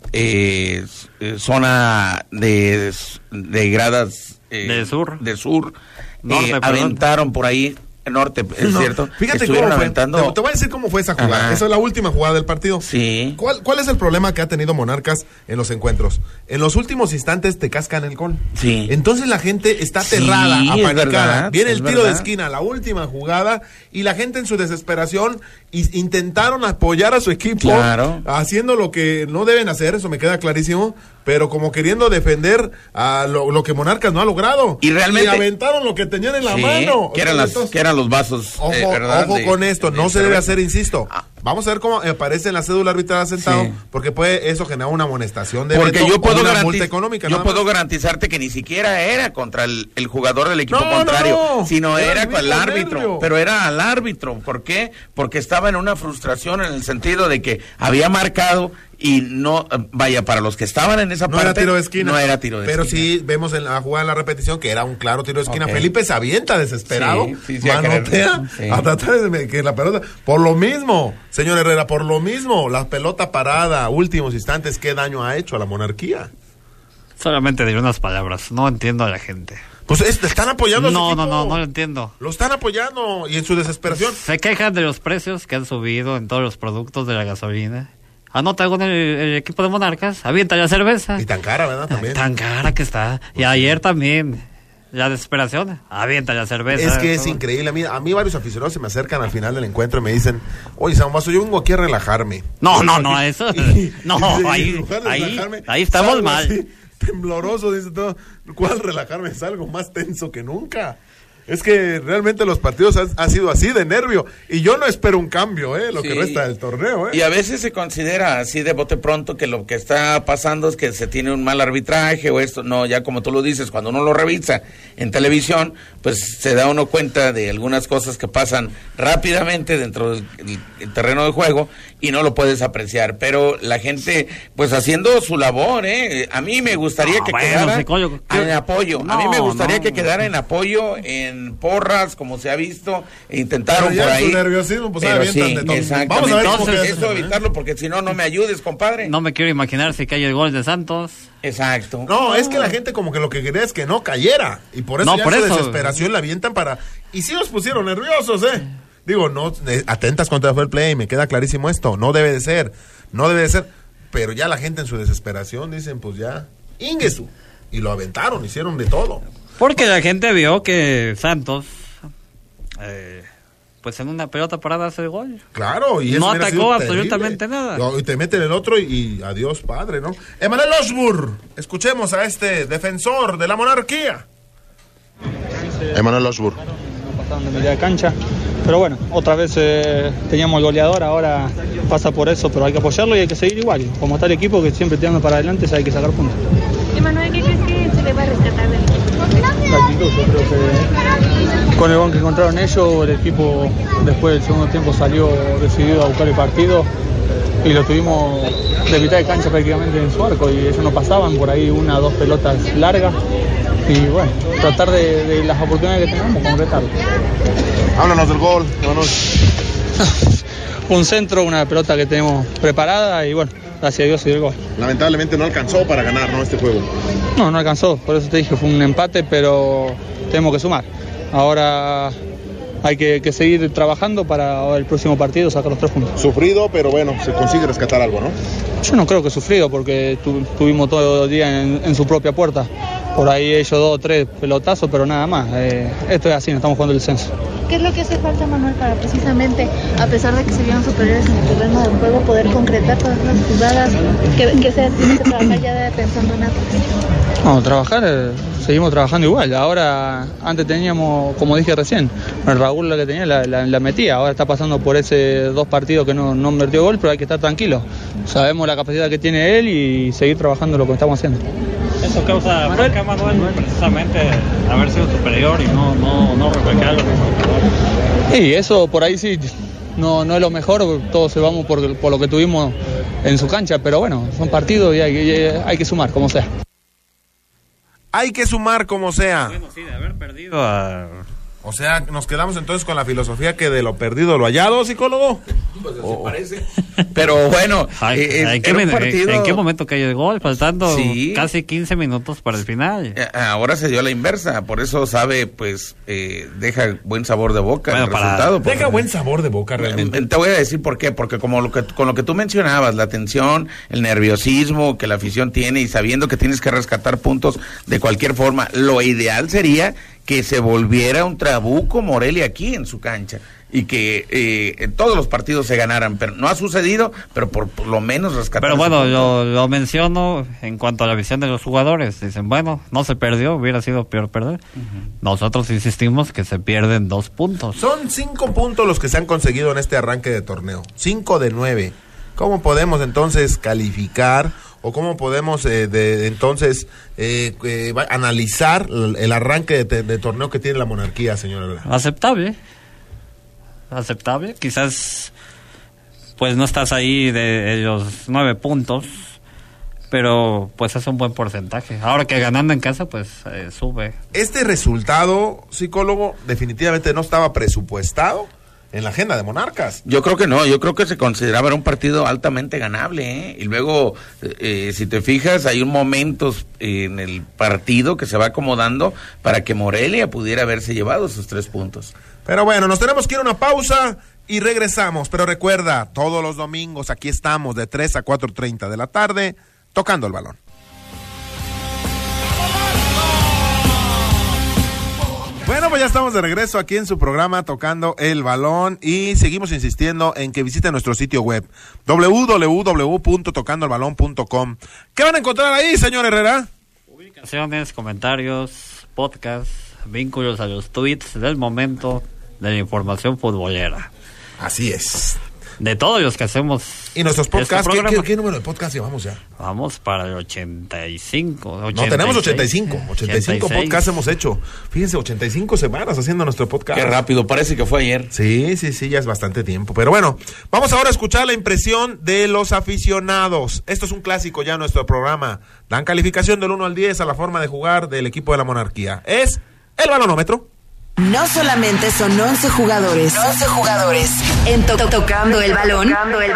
zona de gradas de sur, aventaron por ahí norte, es cierto. Fíjate cómo fue. Te voy a decir cómo fue esa jugada. Ajá. Esa es la última jugada del partido. Sí. ¿Cuál es el problema que ha tenido Monarcas en los encuentros? En los últimos instantes te cascan el gol. Sí. Entonces la gente está aterrada, apanicada. Verdad, viene el tiro de esquina, la última jugada, y la gente en su desesperación intentaron apoyar a su equipo, haciendo lo que no deben hacer, eso me queda clarísimo, pero como queriendo defender a lo que Monarcas no ha logrado. Y realmente aventaron lo que tenían en la mano. Que eran los vasos. Ojo con esto, no se debe hacer, insisto. Vamos a ver cómo aparece en la cédula arbitral sentado, porque puede eso generar una amonestación de porque yo puedo una multa económica. Yo puedo garantizarte que ni siquiera era contra el jugador del equipo contrario, sino era con el árbitro. Nervio. Pero era al árbitro. ¿Por qué? Porque estaba en una frustración en el sentido de que había marcado y no, vaya, para los que estaban en esa parte, era tiro de esquina. No era tiro de pero esquina. Sí vemos en la jugada, en la repetición, que era un claro tiro de esquina. Felipe se avienta desesperado, manotea a tratar de que la pelota, por lo mismo, señor Herrera, por lo mismo, la pelota parada, últimos instantes, ¿qué daño ha hecho a la monarquía? Solamente diré unas palabras, no entiendo a la gente. Pues están apoyando no lo entiendo. Lo están apoyando y en su desesperación. Se quejan de los precios que han subido en todos los productos de la gasolina. Anota con el equipo de Monarcas, avienta la cerveza. Y tan cara, ¿verdad? También. Tan cara que está. Y ayer también, la desesperación, avienta la cerveza. Es que es increíble. A mí varios aficionados se me acercan al final del encuentro y me dicen, oye, Sambazo, yo vengo aquí a relajarme. No, eso. Ahí estamos mal. Así, tembloroso, dice todo. ¿Cuál relajarme? Es algo más tenso que nunca. Es que realmente los partidos han sido así de nervio y yo no espero un cambio, lo que resta del torneo. Y a veces se considera así de bote pronto que lo que está pasando es que se tiene un mal arbitraje o esto. No, ya como tú lo dices, cuando uno lo revisa en televisión, pues se da uno cuenta de algunas cosas que pasan rápidamente dentro del terreno de juego y no lo puedes apreciar. Pero la gente, pues haciendo su labor, a mí me gustaría que quedara en apoyo. A mí me gustaría que quedara en apoyo, en porras, como se ha visto, intentaron por ahí. Nerviosismo, pues exactamente. Vamos a ver entonces, eso evitarlo, porque si no me ayudes, compadre. No me quiero imaginar si cae el gol de Santos. Exacto. No, es que la gente como que lo que quería es que no cayera, y por eso su desesperación la avientan para... Y sí los pusieron nerviosos, Digo, no, atentas contra el fair play, me queda clarísimo esto, no debe de ser, pero ya la gente en su desesperación dicen, pues ya, Ingesu, y lo aventaron, hicieron de todo. Porque la gente vio que Santos, pues en una pelota parada hace el gol. Claro, y no atacó absolutamente nada. Y te meten el otro y adiós, padre, ¿no? Emanuel Osbur, escuchemos a este defensor de la monarquía. Emanuel Osbur. Pasaron de media cancha, Pero bueno, otra vez teníamos el goleador, ahora pasa por eso, pero hay que apoyarlo y hay que seguir igual. Como está el equipo que siempre tirando para adelante, hay que sacar puntos. Emanuel, ¿qué crees que se le va a rescatar del equipo? La actitud, yo creo que con el gol que encontraron ellos, el equipo después del segundo tiempo salió decidido a buscar el partido y lo tuvimos de mitad de cancha prácticamente en su arco y ellos no pasaban, por ahí 1 o 2 pelotas largas y bueno, tratar de las oportunidades que tenemos concretarlo. Háblanos del gol, Un centro, una pelota que tenemos preparada y bueno, gracias a Dios se dio el gol. Lamentablemente no alcanzó para ganar, ¿no? Este juego. No alcanzó, por eso te dije, fue un empate, pero tenemos que sumar. Ahora hay que seguir trabajando para el próximo partido sacar los 3 puntos. Sufrido, pero bueno, se consigue rescatar algo, ¿no? Yo no creo que sufrido, porque tuvimos todo el día en su propia puerta. Por ahí ellos 2 o 3 pelotazos, pero nada más. Esto es así, no estamos jugando el descenso. ¿Qué es lo que hace falta, Manuel, para precisamente, a pesar de que se vieron superiores en el terreno del juego, poder concretar todas las jugadas que se tiene que trabajar ya pensando en Atlas? No, seguimos trabajando igual. Ahora, antes teníamos, como dije recién, el Raúl la que tenía la metía. Ahora está pasando por ese 2 partidos que no metió gol, pero hay que estar tranquilo. Sabemos la capacidad que tiene él y seguir trabajando lo que estamos haciendo. Eso causa bronca, Manuel, precisamente haber sido superior y no reflejar lo que Y eso por ahí sí, no es lo mejor, todos se vamos por lo que tuvimos en su cancha, pero bueno, son partidos y hay que sumar, como sea. Hay que sumar como sea. Bueno, sí, de haber perdido O sea, nos quedamos entonces con la filosofía que de lo perdido lo hallado, psicólogo. Pues así parece. Pero bueno, ¿en qué momento cayó el gol? Faltando casi 15 minutos para el final. Ahora se dio la inversa, por eso sabe, pues, deja buen sabor de boca el resultado. Deja buen sabor de boca realmente. Te voy a decir por qué, porque con lo que tú mencionabas, la tensión, el nerviosismo que la afición tiene y sabiendo que tienes que rescatar puntos de cualquier forma, lo ideal sería que se volviera un trabuco Morelia aquí en su cancha y que en todos los partidos se ganaran, pero no ha sucedido, pero por lo menos rescatar. Pero bueno, lo menciono en cuanto a la visión de los jugadores. Dicen, bueno, no se perdió, hubiera sido peor perder. Nosotros insistimos que se pierden 2 puntos. Son 5 puntos los que se han conseguido en este arranque de torneo, 5 de 9. ¿Cómo podemos entonces calificar o cómo podemos entonces analizar el arranque de torneo que tiene la Monarquía, señora? Aceptable, quizás pues no estás ahí de los 9 puntos, pero pues es un buen porcentaje. Ahora que ganando en casa pues sube. Este resultado, psicólogo, definitivamente no estaba presupuestado en la agenda de Monarcas. Yo creo que no, yo creo que se consideraba un partido altamente ganable, y luego si te fijas hay un momentos en el partido que se va acomodando para que Morelia pudiera haberse llevado sus 3 puntos. Pero bueno, nos tenemos que ir a una pausa y regresamos, pero recuerda, todos los domingos aquí estamos de 3 a 4:30 de la tarde tocando el balón. Bueno, pues ya estamos de regreso aquí en su programa Tocando el Balón y seguimos insistiendo en que visiten nuestro sitio web www.tocandoelbalon.com. ¿Qué van a encontrar ahí, señor Herrera? Publicaciones, comentarios, podcasts, vínculos a los tweets del momento de la información futbolera. Así es. De todos los que hacemos. ¿Y nuestros podcasts? ¿Qué número de podcast llevamos ya? Vamos para el 85. 86, no, tenemos 85 podcasts hemos hecho. Fíjense, 85 semanas haciendo nuestro podcast. Qué rápido, parece que fue ayer. Sí, ya es bastante tiempo. Pero bueno, vamos ahora a escuchar la impresión de los aficionados. Esto es un clásico ya en nuestro programa. Dan calificación del 1 al 10 a la forma de jugar del equipo de la Monarquía. Es el balonómetro. No solamente son 11 jugadores. En Tocando el Balón.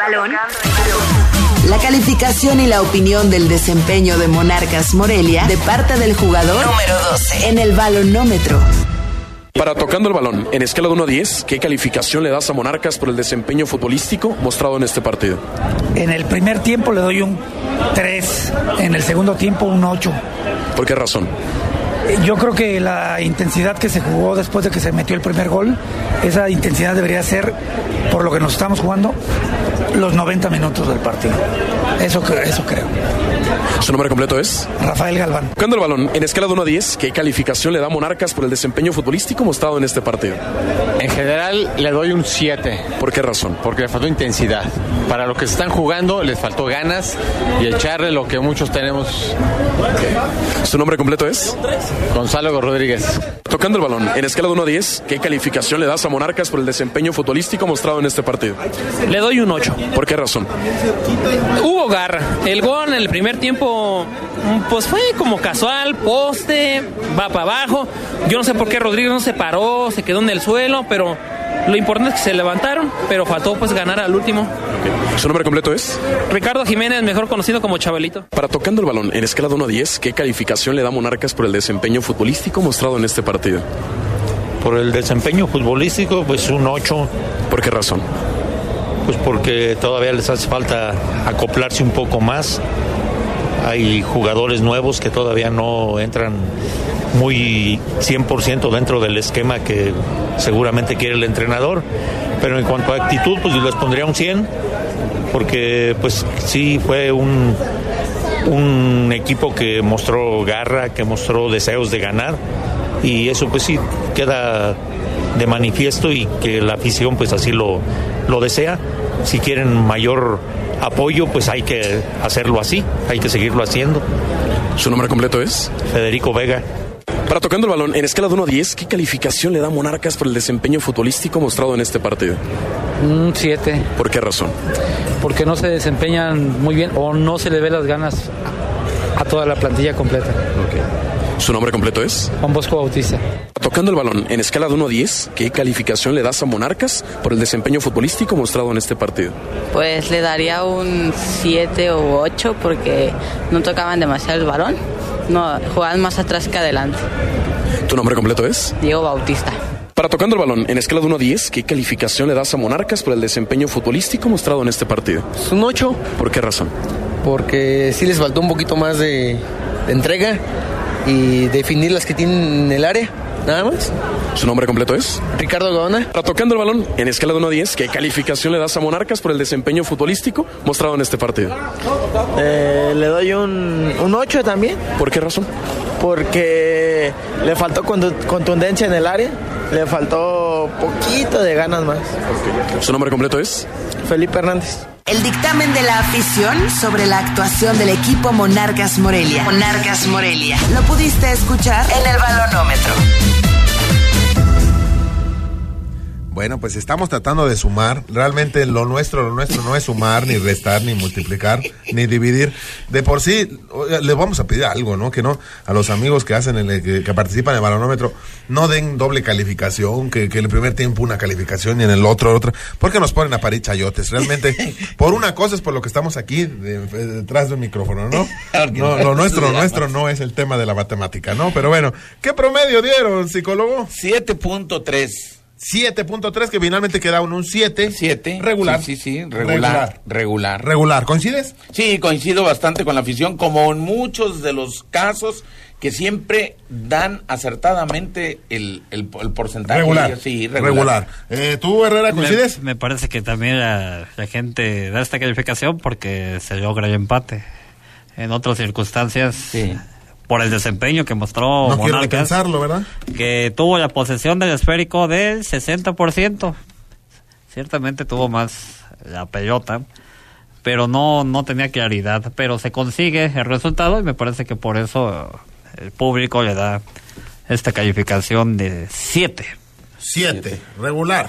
La calificación y la opinión del desempeño de Monarcas Morelia de parte del jugador número 12 en el balonómetro. Para Tocando el Balón, en escala de 1 a 10, ¿qué calificación le das a Monarcas por el desempeño futbolístico mostrado en este partido? En el primer tiempo le doy un 3, en el segundo tiempo un 8. ¿Por qué razón? Yo creo que la intensidad que se jugó después de que se metió el primer gol, esa intensidad debería ser, por lo que nos estamos jugando, los 90 minutos del partido. Eso creo. ¿Su nombre completo es? Rafael Galván. Tocando el balón, en escala de 1 a 10, ¿qué calificación le da Monarcas por el desempeño futbolístico mostrado en este partido? En general le doy un 7. ¿Por qué razón? Porque le faltó intensidad. Para lo que se están jugando les faltó ganas y echarle lo que muchos tenemos. ¿Su nombre completo es? Gonzalo Rodríguez. Tocando el balón, en escala de 1 a 10, ¿qué calificación le das a Monarcas por el desempeño futbolístico mostrado en este partido? Le doy un 8. ¿Por qué razón? Hubo garra. El gol en el primer tiempo pues fue como casual, poste, va para abajo. Yo no sé por qué Rodríguez no se paró, se quedó en el suelo, pero lo importante es que se levantaron, pero faltó pues ganar al último. ¿Su nombre completo es? Ricardo Jiménez, mejor conocido como Chabelito. Para Tocando el balón, en escala de 1 a 10, ¿qué calificación le da Monarcas por el desempeño futbolístico mostrado en este partido? Por el desempeño futbolístico, pues un 8. ¿Por qué razón? Pues porque todavía les hace falta acoplarse un poco más. Hay jugadores nuevos que todavía no entran muy 100% dentro del esquema que seguramente quiere el entrenador, pero en cuanto a actitud, pues yo les pondría un 100, porque pues sí fue un equipo que mostró garra, que mostró deseos de ganar, y eso pues sí queda de manifiesto y que la afición pues así lo desea. Si quieren mayor apoyo, pues hay que hacerlo así, hay que seguirlo haciendo. ¿Su nombre completo es? Federico Vega. Para Tocando el balón, en escala de 1 a 10, ¿qué calificación le da Monarcas por el desempeño futbolístico mostrado en este partido? Un 7. ¿Por qué razón? Porque no se desempeñan muy bien o no se le ve las ganas a toda la plantilla completa. Okay. ¿Su nombre completo es? Juan Bosco Bautista. Tocando el balón, en escala de 1 a 10, ¿qué calificación le das a Monarcas por el desempeño futbolístico mostrado en este partido? Pues le daría un 7 u 8 porque no tocaban demasiado el balón. No, jugaban más atrás que adelante. ¿Tu nombre completo es? Diego Bautista. Para Tocando el balón, en escala de 1 a 10, ¿qué calificación le das a Monarcas por el desempeño futbolístico mostrado en este partido? Es un 8. ¿Por qué razón? Porque sí les faltó un poquito más de entrega y definir las que tienen en el área, nada más. ¿Su nombre completo es? Ricardo Gaona. Para Tocando el balón, en escala de 1 a 10, ¿qué calificación le das a Monarcas por el desempeño futbolístico mostrado en este partido? Le doy un 8 también. ¿Por qué razón? Porque le faltó contundencia en el área, le faltó poquito de ganas más. Okay. ¿Su nombre completo es? Felipe Hernández. El dictamen de la afición sobre la actuación del equipo Monarcas Morelia. Monarcas Morelia. Lo pudiste escuchar en el balonómetro. Bueno, pues estamos tratando de sumar. Realmente lo nuestro no es sumar, ni restar, ni multiplicar, ni dividir. De por sí, les vamos a pedir algo, ¿no? Que no, a los amigos que hacen que participan en el balonómetro, no den doble calificación, que en el primer tiempo una calificación y en el otro otra, porque nos ponen a parir chayotes. Realmente, por una cosa es por lo que estamos aquí, detrás de un micrófono, ¿no? No, lo nuestro no es el tema de la matemática, ¿no? Pero bueno, ¿qué promedio dieron, psicólogo? 7.3. 7.3, que finalmente queda un 7. 7. Regular. Sí, regular. Regular. ¿Coincides? Sí, coincido bastante con la afición, como en muchos de los casos que siempre dan acertadamente el porcentaje. Regular. Sí, regular. ¿Tú, Herrera, coincides? Me parece que también la gente da esta calificación porque se logra el empate. En otras circunstancias... Sí. Por el desempeño que mostró Monarcas. No quiero alcanzarlo, ¿verdad? Que tuvo la posesión del esférico del 60%. Ciertamente tuvo más la pelota, pero no tenía claridad. Pero se consigue el resultado y me parece que por eso el público le da esta calificación de 7. 7. Regular.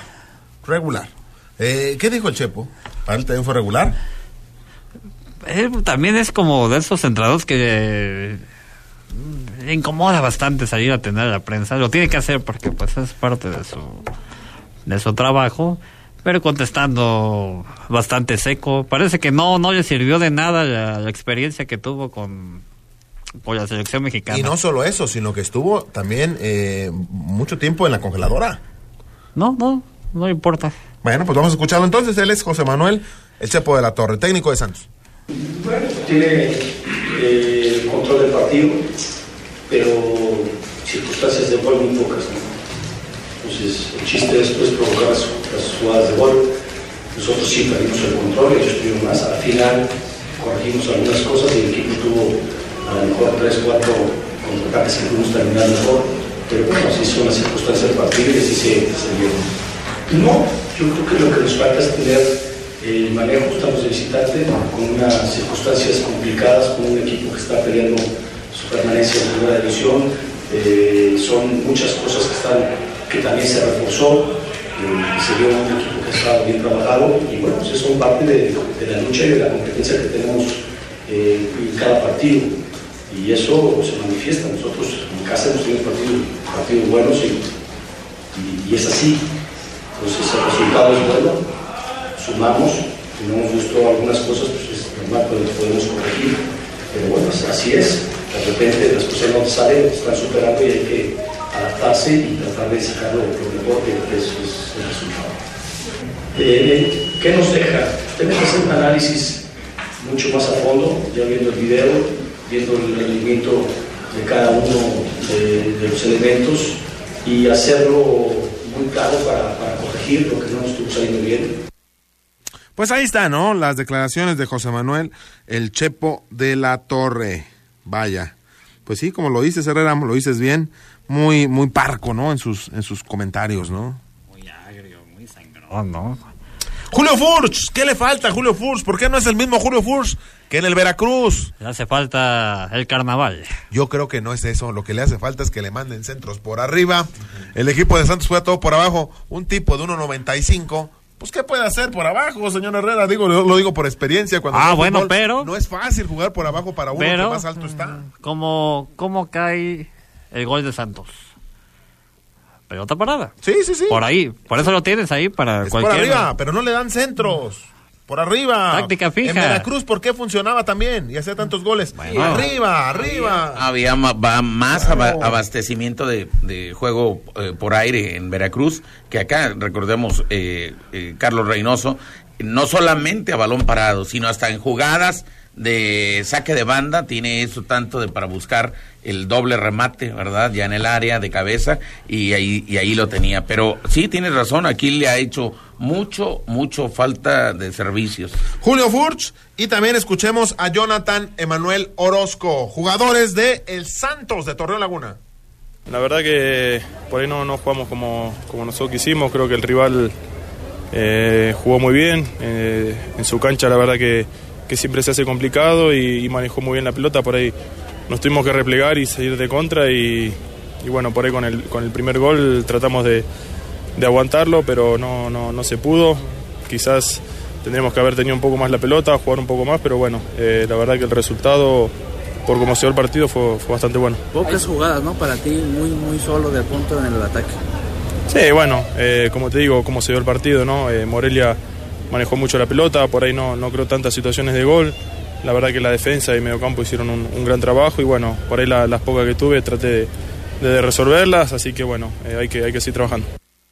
¿Qué dijo el Chepo? ¿Para él también fue regular? También es como de esos centrados que... le incomoda bastante salir a atender a la prensa. Lo tiene que hacer porque pues es parte de su trabajo, pero contestando bastante seco. Parece que no le sirvió de nada la experiencia que tuvo con la selección mexicana. Y no solo eso, sino que estuvo también mucho tiempo en la congeladora. No importa. Bueno, pues vamos a escucharlo entonces. Él es José Manuel, el Chepo de la Torre, técnico de Santos. Bueno, tiene el control del partido, pero circunstancias de gol muy pocas, ¿no? Entonces, el chiste de esto es provocar las jugadas de gol. Nosotros sí perdimos el control, ellos tuvieron más. Al final, corregimos algunas cosas y el equipo tuvo a lo mejor 3-4 contraataques que pudimos terminar mejor, pero bueno, así son las circunstancias del partido y así se vieron. No, yo creo que lo que nos falta es tener el manejo. Estamos de visitante con unas circunstancias complicadas, con un equipo que está peleando su permanencia en primera división. Son muchas cosas que también se reforzó, se vio un equipo que estaba bien trabajado y bueno, pues eso es parte de la lucha y de la competencia que tenemos en cada partido, y eso se manifiesta. Nosotros en casa hemos tenido partidos buenos y es así. Entonces el resultado es bueno, sumamos, si no nos gustó algunas cosas, pues es normal, pero lo podemos corregir, pero bueno, así es. De repente las cosas no salen, están superando y hay que adaptarse y tratar de sacar lo mejor que es el resultado. ¿Qué nos deja? Tenemos que hacer un análisis mucho más a fondo, ya viendo el video, viendo el rendimiento de cada uno de los elementos y hacerlo muy claro para corregir lo que no nos estuvo saliendo bien. Pues ahí está, ¿no? Las declaraciones de José Manuel El Chepo de la Torre. Vaya, pues sí, como lo dices, Herrera, lo dices bien, muy parco, ¿no? En sus comentarios, ¿no? Muy agrio, muy sangrón, ¿no? Julio Furch, ¿qué le falta a Julio Furch? ¿Por qué no es el mismo Julio Furch que en el Veracruz? Le hace falta el carnaval. Yo creo que no es eso, lo que le hace falta es que le manden centros por arriba. El equipo de Santos juega todo por abajo, un tipo de 1.95. Pues, ¿qué puede hacer por abajo, señor Herrera? Lo digo por experiencia. Cuando bueno, pero... No es fácil jugar por abajo para uno que más alto está. ¿Cómo cae el gol de Santos? Pelota parada. Sí. Por ahí. Por eso lo tienes ahí para cualquier... Por arriba, pero no le dan centros. Por arriba. Táctica fija. En Veracruz, ¿por qué funcionaba también? Y hacía tantos goles. Bueno, arriba. Había más abastecimiento de juego por aire en Veracruz que acá. Recordemos, Carlos Reynoso, no solamente a balón parado, sino hasta en jugadas de saque de banda, tiene eso tanto para buscar el doble remate, ¿verdad? Ya en el área de cabeza, y ahí lo tenía. Pero sí, tienes razón, aquí le ha hecho mucho falta de servicios. Julio Furch, y también escuchemos a Jonathan Emanuel Orozco, jugadores de el Santos de Torreón Laguna. La verdad que por ahí no jugamos como nosotros quisimos. Creo que el rival jugó muy bien en su cancha. La verdad que siempre se hace complicado y manejó muy bien la pelota. Por ahí nos tuvimos que replegar y salir de contra y bueno, por ahí con el primer gol tratamos de aguantarlo, pero no se pudo. Quizás tendríamos que haber tenido un poco más la pelota, jugar un poco más, pero bueno, la verdad que el resultado, por cómo se dio el partido, fue bastante bueno. Pocas jugadas, ¿no? Para ti, muy solo de punto en el ataque. Sí, bueno, como te digo, cómo se dio el partido, ¿no? Morelia manejó mucho la pelota, por ahí no creo tantas situaciones de gol. La verdad que la defensa y mediocampo hicieron un gran trabajo y bueno, por ahí las pocas que tuve traté de resolverlas, así que bueno, hay que seguir trabajando.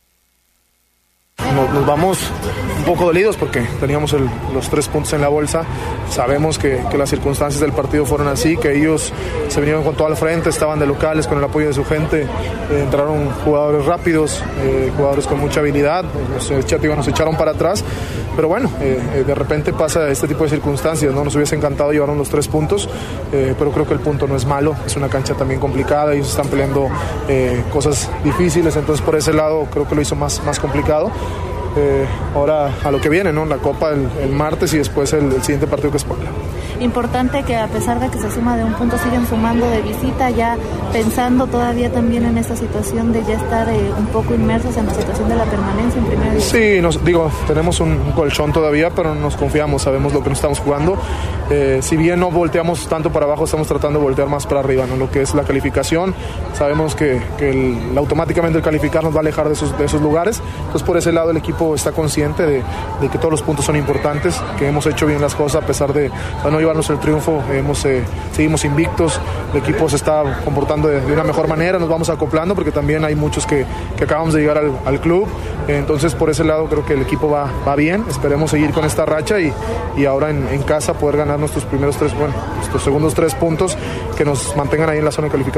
Nos vamos un poco dolidos porque teníamos los 3 puntos en la bolsa. Sabemos que las circunstancias del partido fueron así, que ellos se vinieron con todo al frente, estaban de locales con el apoyo de su gente, entraron jugadores rápidos, jugadores con mucha habilidad, nos echaron para atrás, pero bueno, de repente pasa este tipo de circunstancias, ¿no? Nos hubiese encantado llevar los 3 puntos, pero creo que el punto no es malo, es una cancha también complicada, ellos están peleando cosas difíciles, entonces por ese lado creo que lo hizo más complicado. Ahora a lo que viene, ¿no? La Copa el martes y después el siguiente partido que es Puebla. Importante que a pesar de que se suma de un punto, siguen sumando de visita, ya pensando todavía también en esta situación de ya estar un poco inmersos en la situación de la permanencia en primera división. Sí, tenemos un colchón todavía, pero nos confiamos, sabemos lo que nos estamos jugando. Si bien no volteamos tanto para abajo, estamos tratando de voltear más para arriba, ¿no? Lo que es la calificación, sabemos que automáticamente el calificar nos va a alejar de esos lugares, entonces por ese lado el equipo está consciente de que todos los puntos son importantes, que hemos hecho bien las cosas a pesar de no llevarnos el triunfo, seguimos invictos, el equipo se está comportando de una mejor manera, nos vamos acoplando porque también hay muchos que acabamos de llegar al club, entonces por ese lado creo que el equipo va bien, esperemos seguir con esta racha y ahora en casa poder ganar nuestros segundos 3 puntos que nos mantengan ahí en la zona de calificación.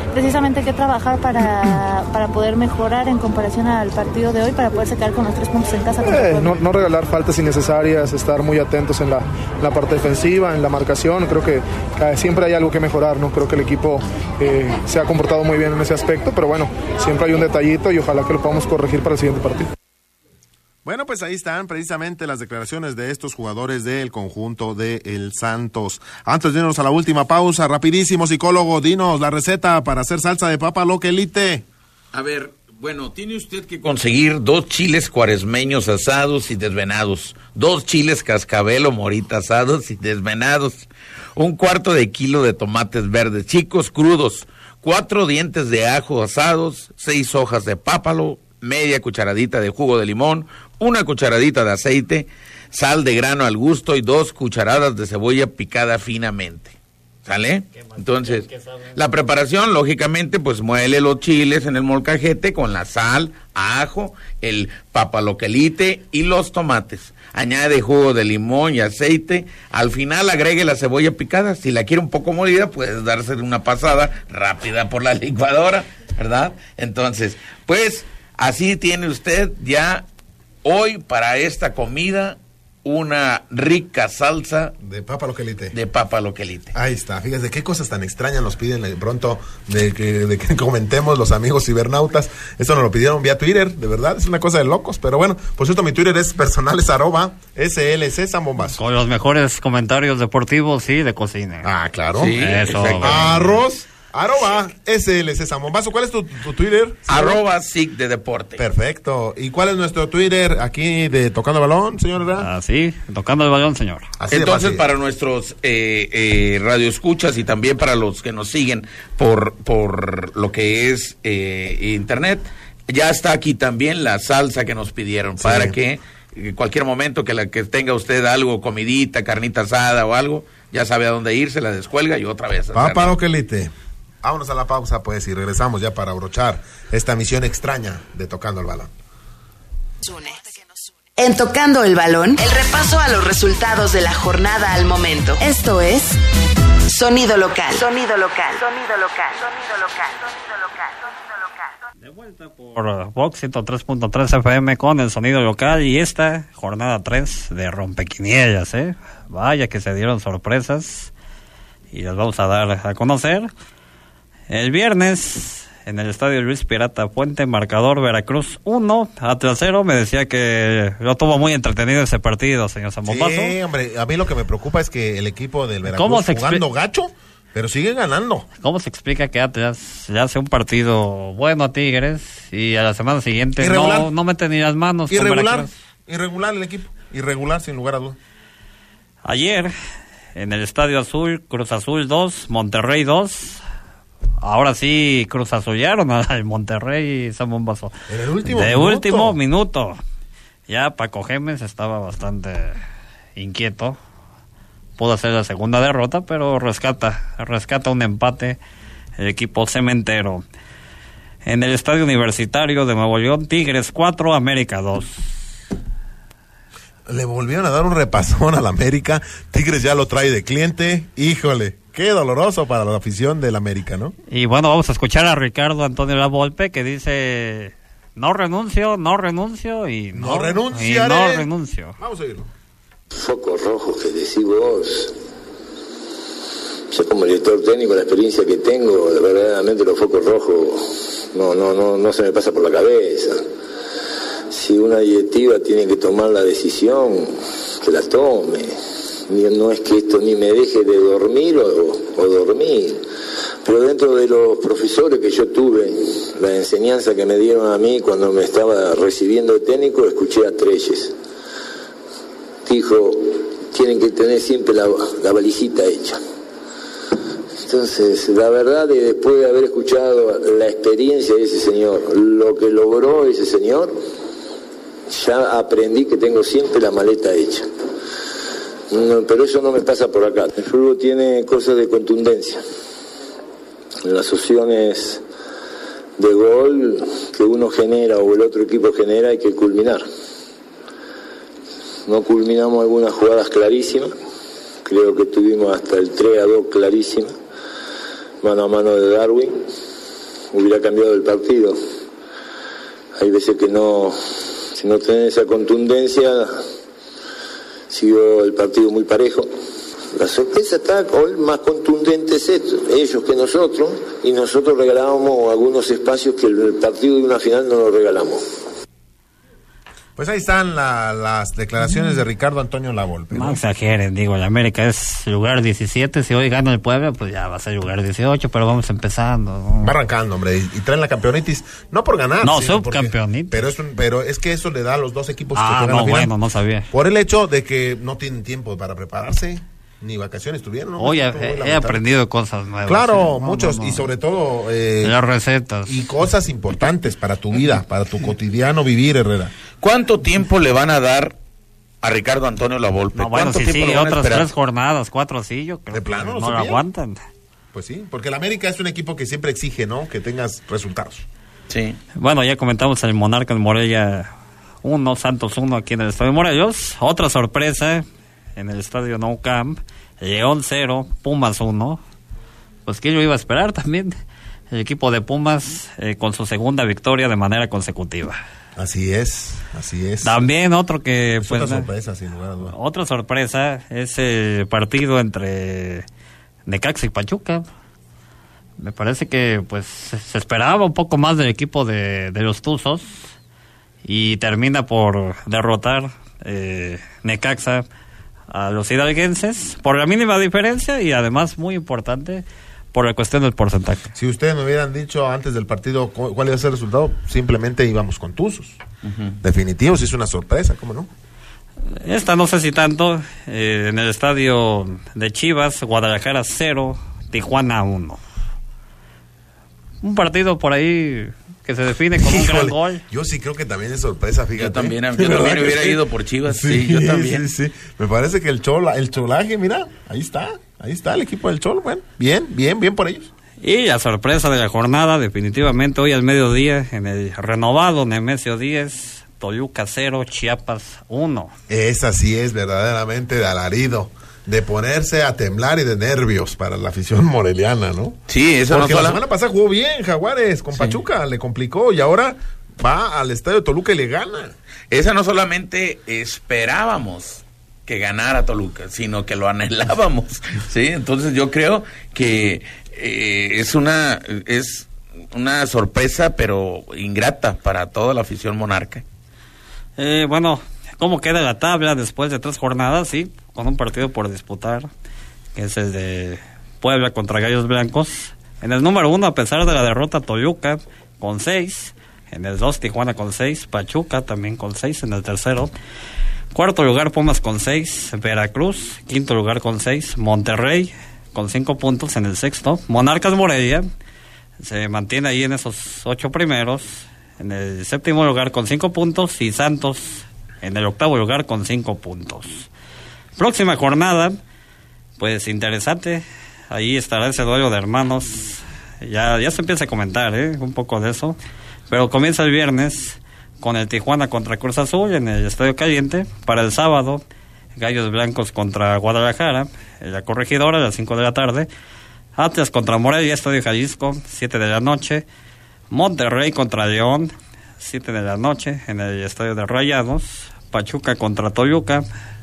precisamente qué trabajar para poder mejorar en comparación al partido de hoy, para poderse quedar con los 3 puntos en casa. No regalar faltas innecesarias, estar muy atentos en la parte defensiva, en la marcación. Creo que siempre hay algo que mejorar, ¿no? Creo que el equipo se ha comportado muy bien en ese aspecto, pero bueno, siempre hay un detallito y ojalá que lo podamos corregir para el siguiente partido. Bueno, pues ahí están precisamente las declaraciones de estos jugadores del conjunto de El Santos. Antes de irnos a la última pausa, rapidísimo, psicólogo, dinos la receta para hacer salsa de papa loquelite. A ver, bueno, tiene usted que conseguir 2 chiles cuaresmeños asados y desvenados, 2 chiles cascabel o morita asados y desvenados, 1/4 de kilo de tomates verdes chicos crudos, 4 dientes de ajo asados, 6 hojas de pápalo, media cucharadita de jugo de limón, 1 cucharadita de aceite, sal de grano al gusto y 2 cucharadas de cebolla picada finamente. ¿Sale? Entonces, la preparación, lógicamente, pues muele los chiles en el molcajete con la sal, ajo, el papaloquelite y los tomates. Añade jugo de limón y aceite. Al final agregue la cebolla picada. Si la quiere un poco molida, puedes darse una pasada rápida por la licuadora, ¿verdad? Entonces, pues, así tiene usted ya hoy para esta comida una rica salsa de papa loquelite. Ahí está, fíjate qué cosas tan extrañas nos piden de pronto de que comentemos los amigos cibernautas. Esto nos lo pidieron vía Twitter, de verdad, es una cosa de locos, pero bueno, por cierto, mi Twitter es personal, es @SLC Zambombazo. Con los mejores comentarios deportivos y de cocina. Ah, claro. Sí, eso. Arroz. @SLC Zambombazo. ¿Cuál es tu Twitter? @SIC de deporte. Perfecto. ¿Y cuál es nuestro Twitter aquí de Tocando el Balón, señor? Sí, Tocando el Balón, señor. Entonces, para nuestros radioescuchas y también para los que nos siguen por lo que es internet, ya está aquí también la salsa que nos pidieron, sí, para que en cualquier momento que tenga usted algo, comidita, carnita asada o algo, ya sabe a dónde irse, la descuelga y otra vez. Papa loquelite. Vámonos a la pausa, pues, y regresamos ya para abrochar esta misión extraña de Tocando el Balón. En Tocando el Balón, el repaso a los resultados de la jornada al momento. Esto es Sonido Local. Sonido Local. Sonido Local. Sonido Local. Sonido Local. Sonido Local. De vuelta por Vox 103.3 FM con el Sonido Local y esta jornada 3 de Rompequinielas, Vaya que se dieron sorpresas y las vamos a dar a conocer. El viernes, en el estadio Luis Pirata Puente, marcador Veracruz 1, Atlas 0. Me decía que lo tuvo muy entretenido ese partido, señor Zambombazo. Sí, hombre, a mí lo que me preocupa es que el equipo del Veracruz jugando gacho, pero sigue ganando. ¿Cómo se explica que Atlas le hace un partido bueno a Tigres y a la semana siguiente no mete ni las manos? Irregular el equipo, irregular sin lugar a duda. Ayer, en el Estadio Azul, Cruz Azul 2, Monterrey 2. Ahora sí Cruz Azulearon al Monterrey, Zambombazo. En el último último minuto. Ya Paco Gémez estaba bastante inquieto. Pudo hacer la segunda derrota, pero rescata un empate el equipo cementero. En el Estadio Universitario de Nuevo León, Tigres 4, América 2. Le volvieron a dar un repasón al América. Tigres ya lo trae de cliente. Híjole, qué doloroso para la afición del América, ¿no? Y bueno, vamos a escuchar a Ricardo Antonio Lavolpe, que dice: no renuncio y no renuncio. Vamos a oírlo. Focos rojos que decís vos. Yo como director técnico, la experiencia que tengo, verdaderamente los focos rojos no se me pasa por la cabeza. Si una directiva tiene que tomar la decisión, que la tome. No es que esto ni me deje de dormir o dormir, pero dentro de los profesores que yo tuve, la enseñanza que me dieron a mí cuando me estaba recibiendo de técnico, escuché a Treyes. Dijo, tienen que tener siempre la valijita hecha. Entonces, la verdad, después de haber escuchado la experiencia de ese señor, lo que logró ese señor, ya aprendí que tengo siempre la maleta hecha. No, pero eso no me pasa por acá. El fútbol tiene cosas de contundencia. En las opciones de gol que uno genera o el otro equipo genera hay que culminar. No culminamos algunas jugadas clarísimas. Creo que tuvimos hasta el 3-2 clarísima. Mano a mano de Darwin. hubiera cambiado el partido. Hay veces que no, si no tenés esa contundencia, siguió el partido muy parejo. La sorpresa está, hoy más contundente es esto, ellos que nosotros, y nosotros regalábamos algunos espacios que el partido de una final no lo regalamos. Pues ahí están las declaraciones de Ricardo Antonio Lavolpe, ¿no? No exageren, digo, el América es lugar 17, si hoy gana el Puebla, pues ya va a ser lugar 18, pero vamos empezando, ¿no? Va arrancando, hombre, y traen la campeonitis, no por ganar. No, subcampeonitis. Pero es que eso le da a los dos equipos que juegan la final. Bueno, no sabía. Por el hecho de que no tienen tiempo para prepararse, ni vacaciones tuvieron, ¿no? Hoy he aprendido cosas nuevas. Claro, sí, muchos, y sobre todo... las recetas. Y cosas importantes para tu vida, para tu cotidiano vivir, Herrera. ¿Cuánto tiempo le van a dar a Ricardo Antonio Lavolpe? No, bueno, ¿Cuánto si tiempo sigue le van a otras esperar? 3 jornadas, 4 sí, yo creo de plano, que no lo aguantan. Pues sí, porque el América es un equipo que siempre exige, ¿no? Que tengas resultados. Sí. Bueno, ya comentamos el Monarcas Morelia 1, Santos 1 aquí en el Estadio Morelos. Otra sorpresa en el Estadio Nou Camp, León 0, Pumas 1. Pues que yo iba a esperar también. El equipo de Pumas con su segunda victoria de manera consecutiva. Así es. También otro que... Es pues, otra sorpresa, sin lugar a dudas. Otra sorpresa es el partido entre Necaxa y Pachuca. Me parece que pues se esperaba un poco más del equipo de los Tuzos y termina por derrotar Necaxa a los hidalguenses por la mínima diferencia y además muy importante por la cuestión del porcentaje. Si ustedes me hubieran dicho antes del partido cuál iba a ser el resultado, simplemente íbamos con Tuzos. Definitivo, si es una sorpresa, ¿cómo no? Esta no sé si tanto, en el estadio de Chivas, Guadalajara 0, Tijuana 1. Un partido por ahí que se define con un gran gol. Yo sí creo que también es sorpresa, fíjate. Yo también hubiera ido por Chivas, sí, yo también. Sí. Me parece que el cholaje, mira, ahí está el equipo del Cholo, bueno, bien por ellos. Y la sorpresa de la jornada, definitivamente hoy al mediodía, en el renovado Nemesio 10, Toluca 0, Chiapas 1. Esa sí es verdaderamente de alarido, de ponerse a temblar y de nervios para la afición moreliana, ¿no? Sí, eso porque no la semana pasada jugó bien Jaguares con Pachuca, le complicó y ahora va al estadio de Toluca y le gana. Esa no solamente esperábamos que ganara Toluca, sino que lo anhelábamos, ¿sí? Entonces yo creo que es una sorpresa, pero ingrata para toda la afición monarca. Bueno, ¿cómo queda la tabla después de 3 jornadas? Sí, con un partido por disputar, que es el de Puebla contra Gallos Blancos. En el número 1, a pesar de la derrota, Toluca con 6. En el 2, Tijuana con 6. Pachuca también con 6 en el tercero. Cuarto lugar, Pumas con 6. Veracruz, quinto lugar con 6. Monterrey con 5 puntos en el sexto. Monarcas Morelia se mantiene ahí en esos 8 primeros. En el séptimo lugar con 5 puntos. Y Santos en el octavo lugar con 5 puntos. Próxima jornada, pues interesante. Ahí estará ese duelo de hermanos. Ya se empieza a comentar, un poco de eso. Pero comienza el viernes con el Tijuana contra Cruz Azul en el Estadio Caliente. Para el sábado, Gallos Blancos contra Guadalajara, en la Corregidora, a las 5 de la tarde. Atlas contra Morelia, Estadio Jalisco, 7 de la noche. Monterrey contra León, 7 de la noche, en el Estadio de Rayados. Pachuca contra Toluca,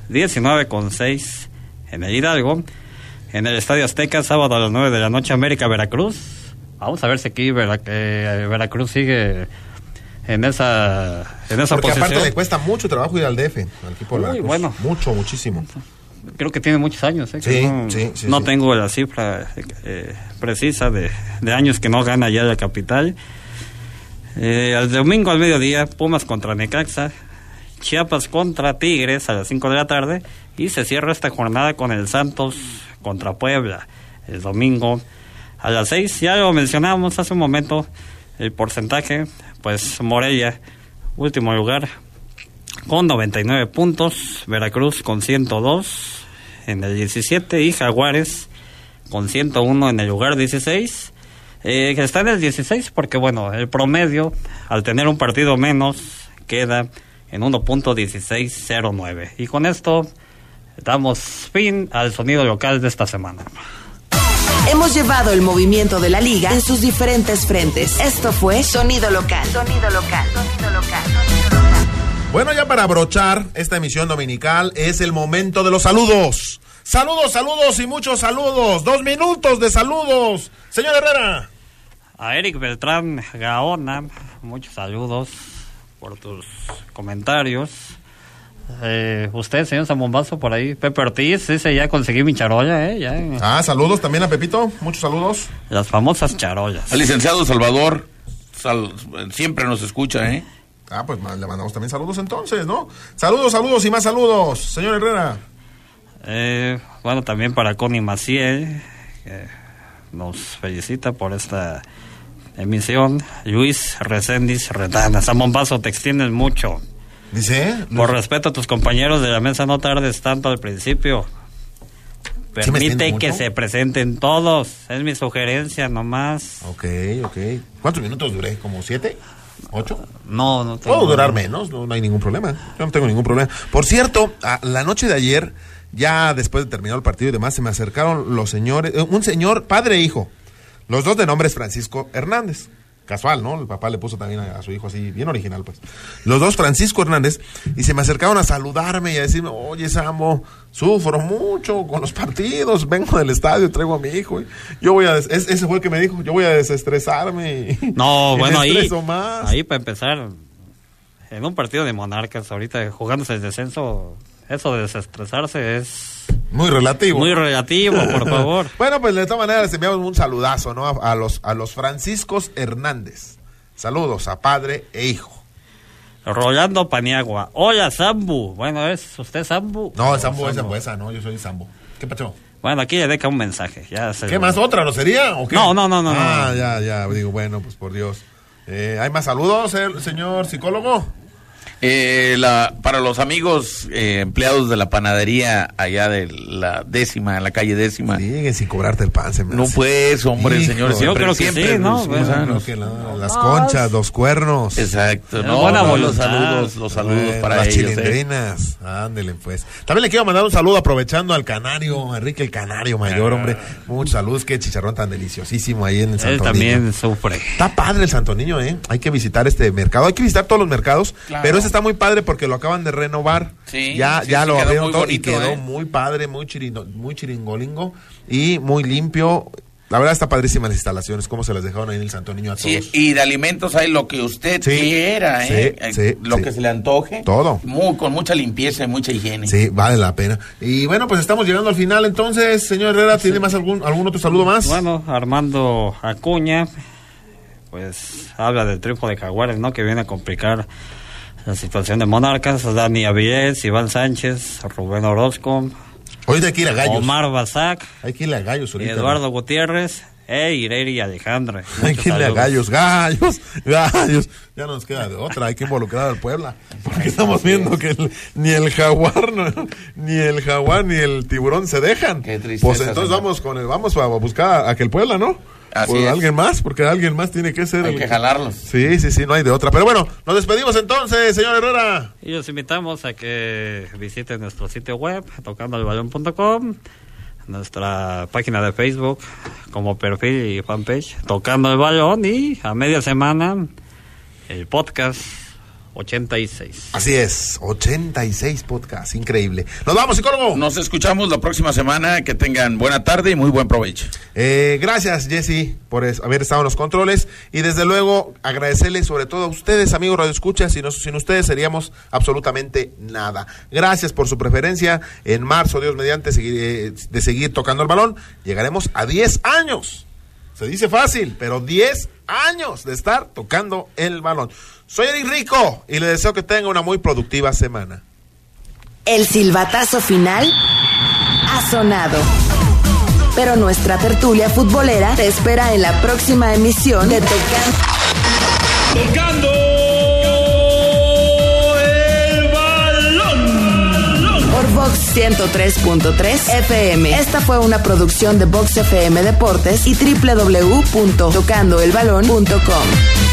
19:06, en el Hidalgo. En el Estadio Azteca, sábado a las 9 de la noche, América Veracruz. Vamos a ver si aquí Veracruz sigue en esa porque posición. Aparte le cuesta mucho trabajo ir al DF, al equipo de Veracruz. Bueno. Muchísimo. Creo que tiene muchos años. Sí, no tengo la cifra precisa de años que no gana ya la capital. El domingo al mediodía, Pumas contra Necaxa, Chiapas contra Tigres a las 5 de la tarde, y se cierra esta jornada con el Santos contra Puebla el domingo a las 6. Ya lo mencionamos hace un momento, el porcentaje, pues Morelia, último lugar, con 99 puntos, Veracruz con 102 en el 17 y Jaguares con 101 en el lugar 16. Que está en el 16 porque, bueno, el promedio, al tener un partido menos, queda en 1.1609. Y con esto damos fin al sonido local de esta semana. Hemos llevado el movimiento de la liga en sus diferentes frentes. Esto fue Sonido Local. Sonido Local. Sonido Local. Bueno, ya para abrochar esta emisión dominical es el momento de los saludos. Saludos y muchos saludos. 2 minutos de saludos. Señor Herrera. A Eric Beltrán Gaona, muchos saludos por tus comentarios. Usted, señor Zambombazo, por ahí. Pepe Ortiz, dice, ya conseguí mi charola, ya. Saludos también a Pepito, muchos saludos. Las famosas charolas. Al licenciado Salvador, siempre nos escucha, pues le mandamos también saludos entonces, ¿no? Saludos y más saludos, señor Herrera. Bueno, también para Connie Maciel, que nos felicita por esta emisión. Luis Reséndiz Retana, Zambombazo, te extiendes mucho. Dice, por respeto a tus compañeros de la mesa, no tardes tanto al principio. Permite que se presenten todos. Es mi sugerencia nomás. Ok. ¿Cuántos minutos duré? ¿Como 7? ¿8? No. Puedo durar menos, no hay ningún problema. Yo no tengo ningún problema. Por cierto, la noche de ayer, ya después de terminar el partido y demás, se me acercaron los señores, un señor, padre e hijo. Los dos de nombre es Francisco Hernández. Casual, ¿no? El papá le puso también a su hijo así, bien original, pues. Los dos, Francisco Hernández, y se me acercaron a saludarme y a decirme, oye, Sambo, sufro mucho con los partidos, vengo del estadio, traigo a mi hijo. Yo voy a, ese fue el que me dijo, yo voy a desestresarme. No, bueno, ahí para empezar, en un partido de Monarcas, ahorita jugándose el descenso, eso de desestresarse es... Muy relativo, por favor. Bueno, pues de todas maneras les enviamos un saludazo, ¿no? A los Franciscos Hernández. Saludos a padre e hijo. Rolando Paniagua. Hola, Sambu. Bueno, ¿es usted Sambu? No, Sambu es Zambuesa, no, yo soy Sambu. ¿Qué pasó? Bueno, aquí le deja un mensaje. ¿Qué más? ¿Otra grosería o qué? No. Ya, digo, bueno, pues por Dios. ¿Hay más saludos, señor psicólogo? Para los amigos empleados de la panadería allá de la Décima, en la calle Décima. Siguen sin cobrarte el pan, se me hace. No pues, hombre, señores. Yo creo que sí, ¿no? Las conchas, los cuernos. Exacto. Los saludos para las ellos. Las chilindrinas. Ándele, pues. También le quiero mandar un saludo aprovechando al Canario, a Enrique el Canario Mayor, hombre. Muchos saludos, qué chicharrón tan deliciosísimo ahí en el Santo Niño. Él también sufre. Está padre el Santo Niño, Hay que visitar este mercado. Hay que visitar todos los mercados, pero está muy padre porque lo acaban de renovar. Ya lo abrieron todo bonito, y quedó muy padre, muy chiringolingo y muy limpio. La verdad está padrísima las instalaciones, cómo se las dejaron ahí en el Santo Niño a todos. Y de alimentos hay lo que usted quiera, lo que se le antoje. Todo. Con mucha limpieza y mucha higiene. Sí, vale la pena. Y bueno, pues estamos llegando al final entonces, señor Herrera, ¿tiene más algún otro saludo más? Bueno, Armando Acuña, pues habla del triunfo de Jaguares, ¿no? Que viene a complicar la situación de Monarcas. Dani Avilés, Iván Sánchez, Rubén Orozco. Hoy hay que ir a Gallos. Omar Bazac. Hay que ir a Gallos ahorita. Eduardo Gutiérrez. Ireri Alejandra. Hay que irle a Gallos. Ya nos queda de otra. Hay que involucrar al Puebla. Porque estamos viendo que ni el jaguar ni el tiburón se dejan. Qué tristeza, pues entonces vamos a buscar a aquel Puebla, ¿no? Alguien más, porque alguien más tiene que ser. Hay que jalarlos. Sí, no hay de otra. Pero bueno, nos despedimos entonces, señor Herrera. Y los invitamos a que visiten nuestro sitio web, tocandoelbalón.com, nuestra página de Facebook como perfil y fanpage, Tocando el Balón, y a media semana el podcast 86. Así es, 86 podcasts, increíble. Nos vamos, psicólogo. Nos escuchamos la próxima semana, que tengan buena tarde y muy buen provecho. Gracias, Jesse, por haber estado en los controles, y desde luego agradecerles sobre todo a ustedes, amigos radioescuchas. Sin ustedes seríamos absolutamente nada. Gracias por su preferencia. En marzo, Dios mediante, de seguir tocando el balón, llegaremos a 10 años. Se dice fácil, pero 10 años de estar tocando el balón. Soy Eric Rico y le deseo que tenga una muy productiva semana. El silbatazo final ha sonado. Pero nuestra tertulia futbolera te espera en la próxima emisión de Tocando el balón. Por Vox 103.3 FM. Esta fue una producción de Vox FM Deportes y www.tocandoelbalón.com.